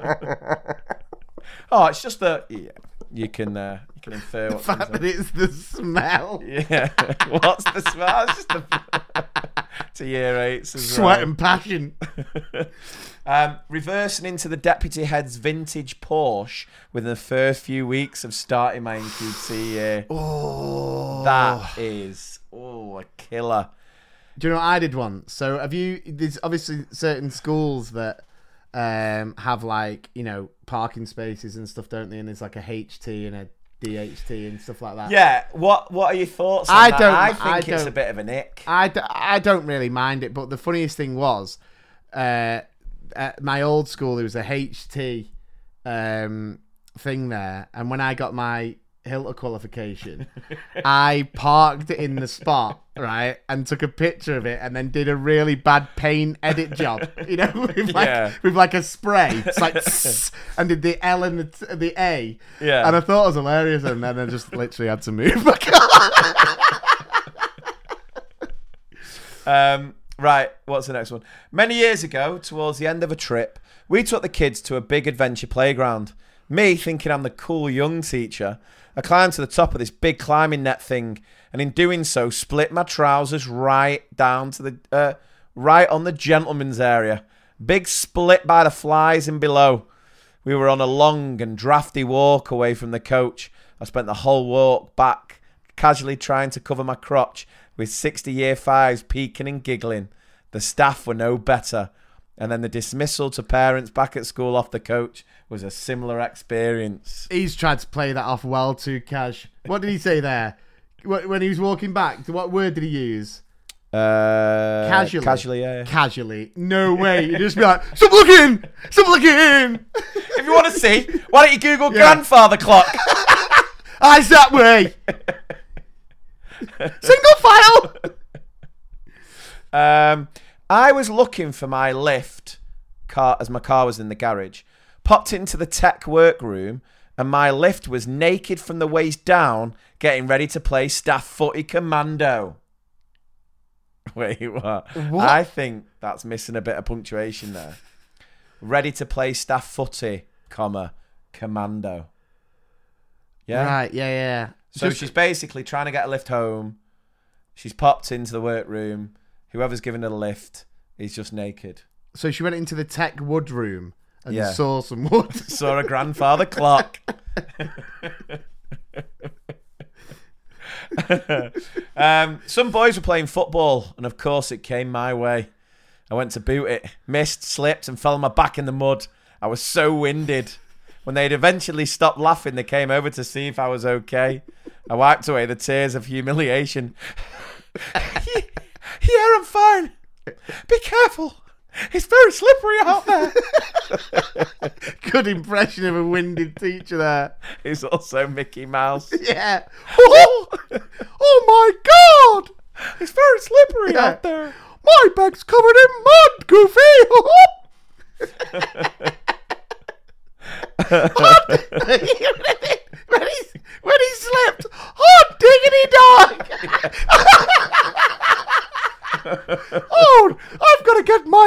Oh, it's just the, yeah, you can uh, you can infer The what fact comes that it's the smell. Yeah. What's the smell? It's just the to year eights as Sweat well. and passion. Um, reversing into the deputy head's vintage Porsche within the first few weeks of starting my N Q T year. Oh, That is, oh, a killer. Do you know what I did once? So have you? There's obviously certain schools that um, have like, you know, parking spaces and stuff, don't they? And there's like a H T and a D H T and stuff like that. Yeah. What What are your thoughts on I that? don't- I think I it's don't- a bit of an ick. I, d- I don't really mind it, but the funniest thing was, uh, at my old school there was a H T um, thing there, and when I got my Hilter qualification, I parked it in the spot, right, and took a picture of it, and then did a really bad paint edit job, you know, with like Yeah. with like a spray, it's like, and did the L and the, t- the A, Yeah. and I thought it was hilarious, and then I just literally had to move my car. Um, right, what's the next one? Many years ago, towards the end of a trip, we took the kids to a big adventure playground. Me, thinking I'm the cool young teacher, I climbed to the top of this big climbing net thing, and in doing so, split my trousers right down to the, uh, right on the gentleman's area. Big split by the flies and below. We were on a long and drafty walk away from the coach. I spent the whole walk back casually trying to cover my crotch with sixty year fives peeking and giggling. The staff were no better. And then the dismissal to parents back at school off the coach was a similar experience. He's tried to play that off well too, Cash. What did he say there? Wh- When he was walking back, what word did he use? Uh, Casually. Casually, yeah. Casually. No way. You'd just be like, stop looking! Stop looking! If you want to see, why don't you Google Yeah. grandfather clock? Eyes that way! Single file! Um, I was looking for my lift car as my car was in the garage. Popped into the tech workroom and my lift was naked from the waist down, getting ready to play staff footy commando. Wait, what? What? I think that's missing a bit of punctuation there. Ready to play staff footy, comma, commando. Yeah? Right, yeah, yeah. So Just- she's basically trying to get a lift home. She's popped into the workroom. Whoever's giving her the lift is just naked. So she went into the tech wood room and Yeah. saw some wood. Saw a grandfather clock. um, some boys were playing football, and of course it came my way. I went to boot it, missed, slipped, and fell on my back in the mud. I was so winded. When they'd eventually stopped laughing, they came over to see if I was okay. I wiped away the tears of humiliation. Yeah, I'm fine. Be careful. It's very slippery out there. Good impression of a winded teacher there. He's also Mickey Mouse. Yeah. Oh, oh my God. It's very slippery Yeah. out there. My bag's covered in mud, Goofy. when, he, when he slipped, hot diggity dog. Oh, I've got to get my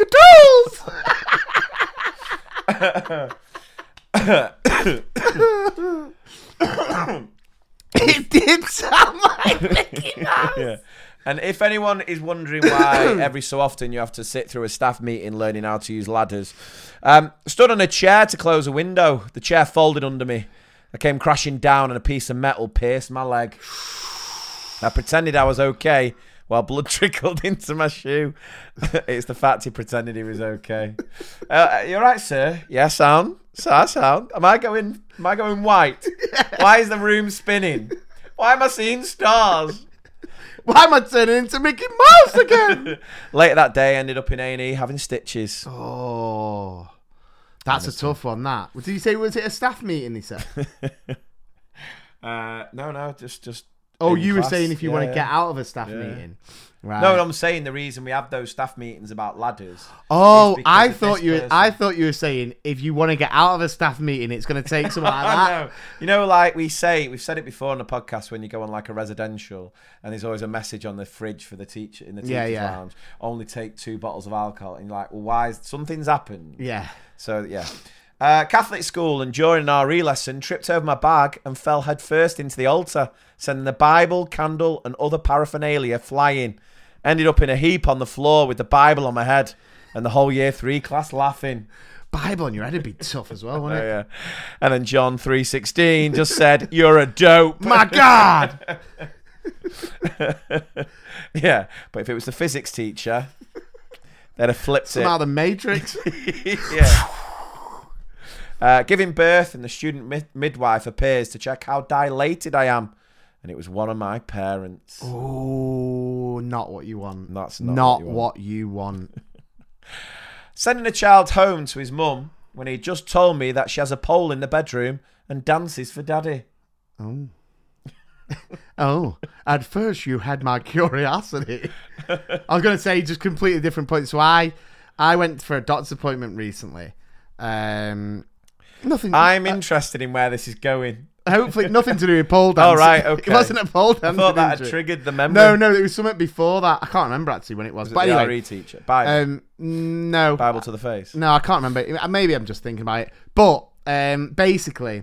mouse It did sound like Mickey Mouse. Yeah. And if anyone is wondering why every so often you have to sit through a staff meeting learning how to use ladders, um, stood on a chair to close a window. The chair folded under me. I came crashing down and a piece of metal pierced my leg. I pretended I was okay while blood trickled into my shoe. It's the fact he pretended he was okay. Uh, you all right, sir? Yeah, sound. So, sound. Am I going? Am I going white? Why is the room spinning? Why am I seeing stars? Why am I turning into Mickey Mouse again? Later that day, I ended up in A and E having stitches. Oh, that's a tough one. That. Did you say was it a staff meeting? He said. uh, no, no, just just. Oh, in you were class. saying if you Yeah, want to yeah. get out of a staff Yeah. meeting. Right. No, no, I'm saying the reason we have those staff meetings about ladders. Oh, is because I of thought this you. Were, person. I thought you were saying if you want to get out of a staff meeting, it's going to take something like I that. know. You know, like we say, we've said it before on the podcast when you go on like a residential and there's always a message on the fridge for the teacher in the teacher's Yeah, yeah. lounge. Only take two bottles of alcohol, and you're like, well, why? Is, something's happened. Yeah. So yeah. Uh, Catholic school, and during an R E lesson, tripped over my bag and fell headfirst into the altar, sending the Bible, candle, and other paraphernalia flying. Ended up in a heap on the floor with the Bible on my head, and the whole year three class laughing. Bible on your head would be tough as well, Oh, wouldn't it? yeah. And then John three sixteen just said, "You're a dope." My God. Yeah, but if it was the physics teacher, they'd have flipped Somehow it. the Matrix. Yeah. Uh, giving birth, and the student mid- midwife appears to check how dilated I am, and it was one of my parents. Oh, not what you want. That's not not what what you you want. want. Sending a child home to his mum when he just told me that she has a pole in the bedroom and dances for daddy. Oh. Oh, at first you had my curiosity. I was going to say just completely different point. So I, I went for a doctor's appointment recently. Um, nothing. I'm uh, interested in where this is going. Hopefully, nothing to do with pole dancing. Oh, right, okay. It wasn't a pole I dancing thought that had injury. triggered the memory. No, no, it was something before that. I can't remember actually when it was. Was it but the anyway, R E teacher? Bible. um, no, Bible to the face. no, I can't remember. Maybe I'm just thinking about it. But um, basically,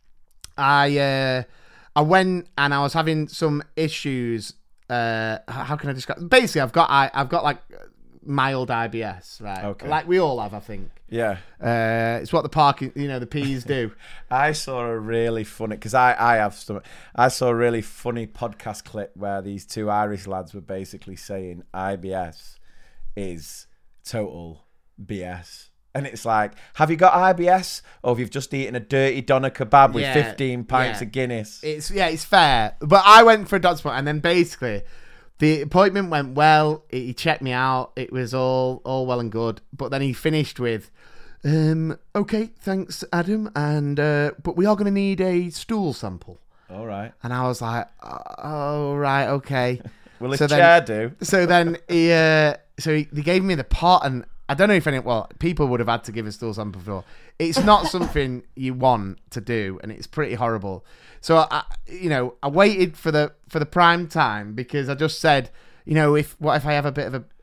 I uh, I went and I was having some issues. Uh, h- how can I describe? Basically, I've got I, I've got like mild I B S, right? Okay. Like we all have, I think. Yeah. Uh, it's what the parking, you know, the P's do. I saw a really funny, because I, I have some, I saw a really funny podcast clip where these two Irish lads were basically saying I B S is total B S. And it's like, have you got I B S? Or have you just eaten a dirty doner kebab with Yeah, fifteen pints yeah. of Guinness? It's yeah, it's fair. But I went for a doctor's appointment, and then basically the appointment went well. He he checked me out. It was all all well and good. But then he finished with, um, "Okay, thanks, Adam, and uh, but we are going to need a stool sample." All right. And I was like, "Oh right, okay." Will a So then- chair do? So then he, uh, so he, they gave me the pot, and I don't know if any, well, people would have had to give a stool sample before. It's not something you want to do, and it's pretty horrible. So I, you know, I waited for the for the prime time because I just said, you know, if what if I have a bit of a,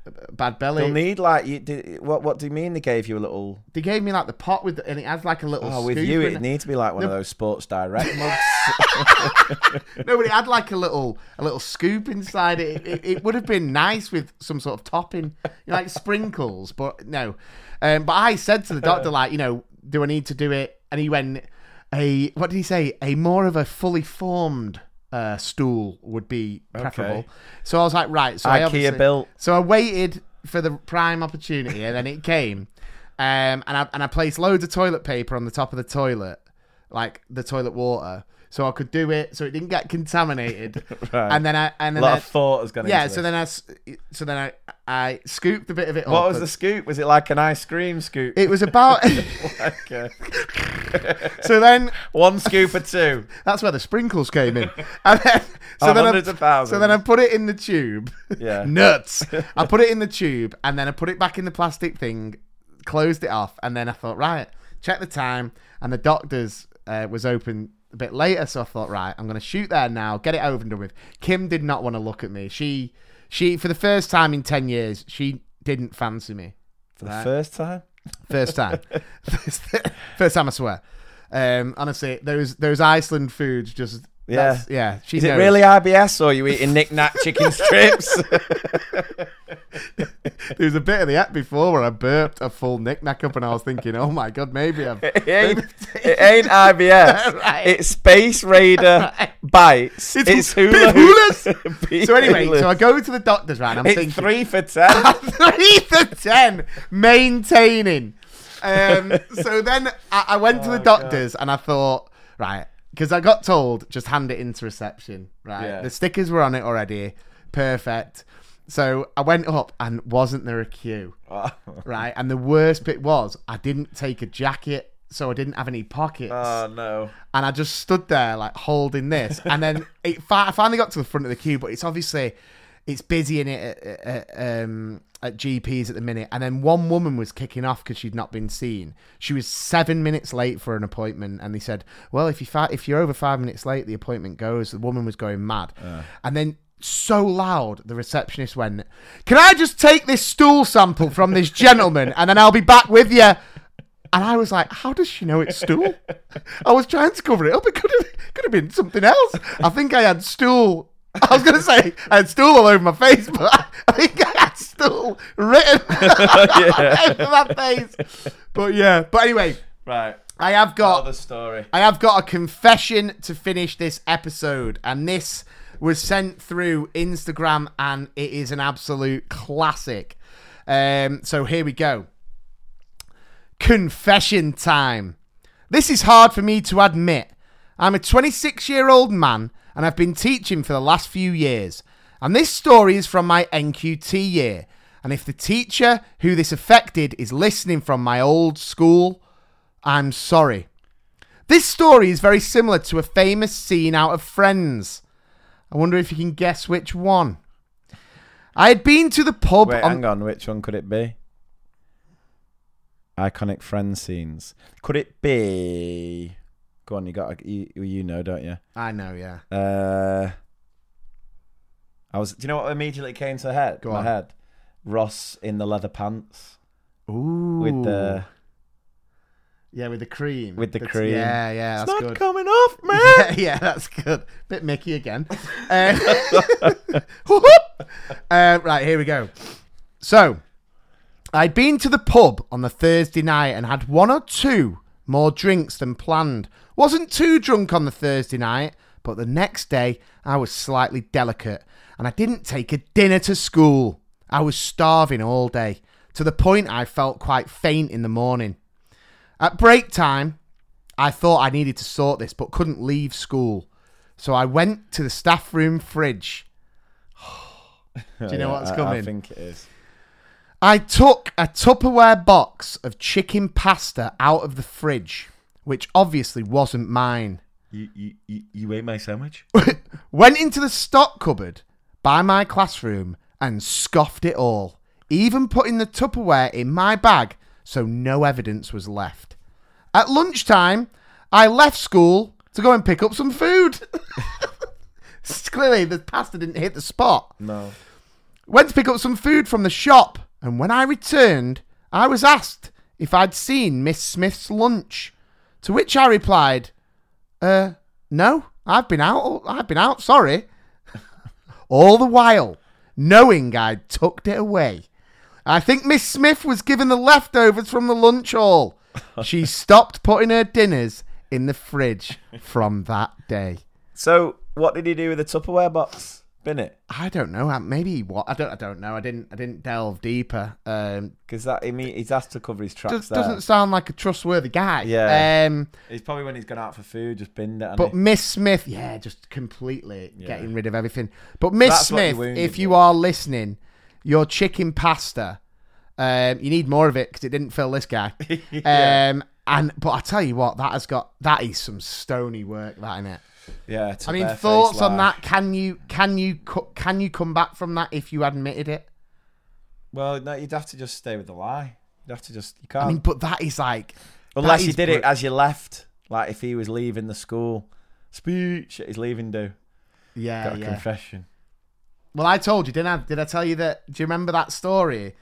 bad belly. You'll need like you. Did, what what do you mean they gave you a little? They gave me like the pot with, the, and it has like a little. Oh, scoop with you, in it needs to be like one No. of those Sports Direct mugs. No, but it had like a little a little scoop inside it. It, it, it would have been nice with some sort of topping, you know, like sprinkles. But no. Um, but I said to the doctor, like, you know, do I need to do it? And he went, a what did he say? A more of a fully formed uh, stool would be preferable. Okay. So I was like, right. So I IKEA obviously- built. So I waited for the prime opportunity, and then it came. Um, and I and I placed loads of toilet paper on the top of the toilet, like the toilet water, so I could do it, so it didn't get contaminated. Right. And then I and A then lot I, of thought has gone yeah. into So this. then I s- so then I I scooped a bit of it. What up was and- the scoop? Was it like an ice cream scoop? It was about. Like a- So then one scoop or two. that's where the sprinkles came in. And then, so Oh, then hundreds I, of thousands. So then I put it in the tube. Yeah. Nuts. I put it in the tube, and then I put it back in the plastic thing, closed it off, and then I thought, right, check the time, and the doctor's uh, was open a bit later, so I thought, right, I'm going to shoot there now, get it over and done with. Kim did not want to look at me. She, she for the first time in ten years, she didn't fancy me. For the Right. first time? First time. First time, I swear. Um, honestly, those those Iceland foods just... Yeah. that's- Yeah. She Is it knows. really I B S or are you eating knick-knack chicken strips? There was a bit of the app before where I burped a full knick-knack up and I was thinking, oh my God, maybe I've... It ain't, it ain't I B S. Right. It's Space Raider Bites. It's, It's hula hoolas. hoop. Beef So anyway, hoolas. so I go to the doctor's, right, and I'm It's thinking... three for ten. three for ten, maintaining. Um, so then I, I went to the doctor's and I thought, right, because I got told just hand it into reception, right? Yeah. The stickers were on it already, perfect. So I went up and wasn't there a queue, right? And the worst bit was I didn't take a jacket, so I didn't have any pockets. Oh no. And I just stood there like holding this, and then it fi- I finally got to the front of the queue. But it's obviously it's busy in it at, at, um, at G Ps at the minute. And then one woman was kicking off because she'd not been seen. She was seven minutes late for an appointment, and they said, "Well, if you fi- if you're over five minutes late, the appointment goes." The woman was going mad, and then. So loud, the receptionist went, "Can I just take this stool sample from this gentleman and then I'll be back with you?" And I was like, how does she know it's stool? I was trying to cover it up. It could have could have been something else. I think I had stool. I was going to say I had stool all over my face, but I, I think I had stool written over my face. But yeah, but anyway, Right. I have got Tell the story. I have got a confession to finish this episode, and this was sent through Instagram, and it is an absolute classic. Um, so here we go. Confession time. This is hard for me to admit. I'm a twenty-six-year-old man, and I've been teaching for the last few years. And this story is from my N Q T year. And if the teacher who this affected is listening from my old school, I'm sorry. This story is very similar to a famous scene out of Friends. I wonder if you can guess which one. I had been to the pub Wait, on... hang on. Which one could it be? Iconic Friends scenes. Could it be? Go on, you got you, you know, don't you? I know, yeah. Uh, I was. Do you know what immediately came to head? Go my on. head. Ross in the leather pants Ooh. with the Yeah, with the cream. with the That's- cream. Yeah, yeah, It's that's not good. coming off, man. Yeah, yeah, that's good. Bit Mickey again. Uh, whoop. Uh, right, here we go. So, I'd been to the pub on the Thursday night and had one or two more drinks than planned. Wasn't too drunk on the Thursday night, but the next day I was slightly delicate and I didn't take a dinner to school. I was starving all day, to the point I felt quite faint in the morning. At break time, I thought I needed to sort this, but couldn't leave school. So I went to the staff room fridge. Do you know what's I, coming? I think it is. I took a Tupperware box of chicken pasta out of the fridge, which obviously wasn't mine. You you you, you ate my sandwich? Went into the stock cupboard by my classroom and scoffed it all, even putting the Tupperware in my bag so no evidence was left. At lunchtime, I left school to go and pick up some food. Clearly, the pasta didn't hit the spot. No. Went to pick up some food from the shop, and when I returned, I was asked if I'd seen Miss Smith's lunch, to which I replied, uh, no, I've been out, I've been out, sorry. All the while, knowing I'd tucked it away. I think Miss Smith was given the leftovers from the lunch haul. She stopped putting her dinners in the fridge from that day. So, what did he do with the Tupperware box? Bin it? I don't know. Maybe what? I don't. I don't know. I didn't. I didn't delve deeper. Um, Because that I mean, he's asked to cover his tracks. Does, there. doesn't sound like a trustworthy guy. Yeah. Um, He's probably when he's gone out for food, just binned it. but he? Miss Smith, yeah, just completely Yeah. getting rid of everything. But Miss That's what Smith, you wounded if you with. are listening, your chicken pasta, um, you need more of it because it didn't fill this guy. Yeah. Um, and but I tell you what, that has got that is some stony work, that innit? Yeah. to I mean, barefaced thoughts on lie. that? Can you can you co- can you come back from that if you admitted it? Well, no, you'd have to just stay with the lie. You'd have to just you can't I mean, but that is like unless that you is did it br- as you left. Like if he was leaving the school speech at his leaving do. yeah, Got a yeah. confession. Well, I told you, didn't I? Did I tell you that? Do you remember that story?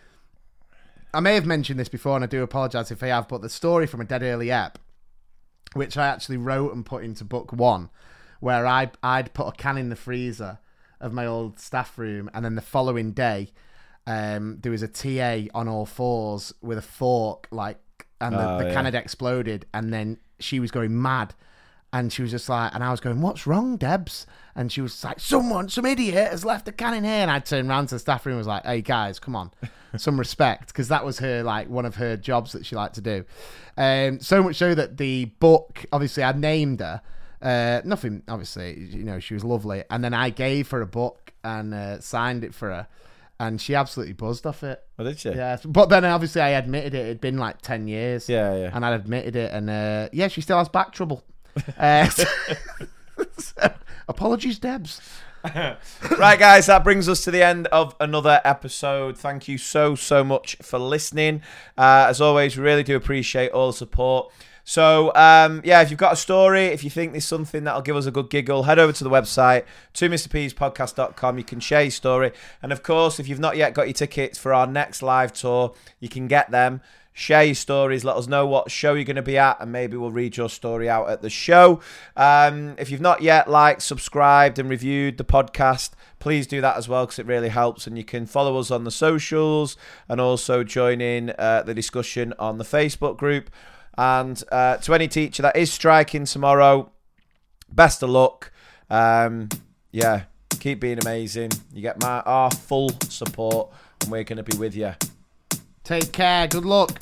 I may have mentioned this before, and I do apologise if I have, but the story from a dead early ep, which I actually wrote and put into book one, where I, I'd put a can in the freezer of my old staff room, and then the following day, um, there was a T A on all fours with a fork, like, and the, Oh, the yeah. can had exploded, and then she was going mad. And she was just like, and I was going, what's wrong, Debs? And she was like, someone, some idiot has left a can in here. And I turned around to the staff room and was like, hey, guys, come on, some respect. Because that was her, like, one of her jobs that she liked to do. Um, so much so that the book, obviously, I named her. Uh, nothing, obviously, you know, she was lovely. And then I gave her a book and uh, signed it for her. And she absolutely buzzed off it. Oh, did she? Yeah. But then, obviously, I admitted it. It'd been like ten years. Yeah, yeah. And I admitted it. And, uh, yeah, she still has back trouble. Uh, so- so, apologies, Debs. Right, guys, that brings us to the end of another episode. Thank you so, so much for listening. Uh, as always, we really do appreciate all the support. So, um, yeah, if you've got a story, if you think there's something that'll give us a good giggle, head over to the website, two mister peas podcast dot com. You can share your story. And, of course, if you've not yet got your tickets for our next live tour, you can get them. Share your stories. Let us know what show you're going to be at, and maybe we'll read your story out at the show. Um, if you've not yet liked, subscribed, and reviewed the podcast, please do that as well because it really helps. And you can follow us on the socials and also join in uh, the discussion on the Facebook group. And uh, to any teacher that is striking tomorrow, best of luck. Um, yeah, keep being amazing. You get my our full support, and we're going to be with you. Take care. Good luck.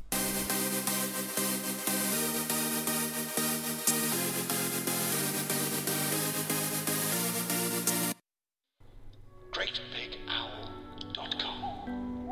great big owl dot com.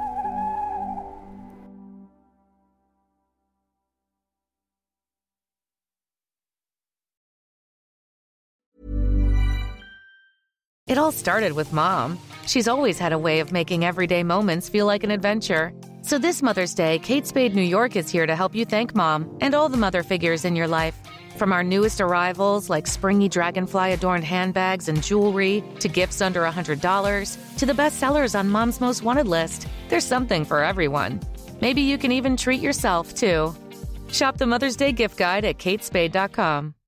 It all started with Mom. She's always had a way of making everyday moments feel like an adventure. So this Mother's Day, Kate Spade New York is here to help you thank Mom and all the mother figures in your life. From our newest arrivals, like springy dragonfly-adorned handbags and jewelry, to gifts under one hundred dollars, to the best sellers on Mom's Most Wanted list, there's something for everyone. Maybe you can even treat yourself, too. Shop the Mother's Day gift guide at kate spade dot com.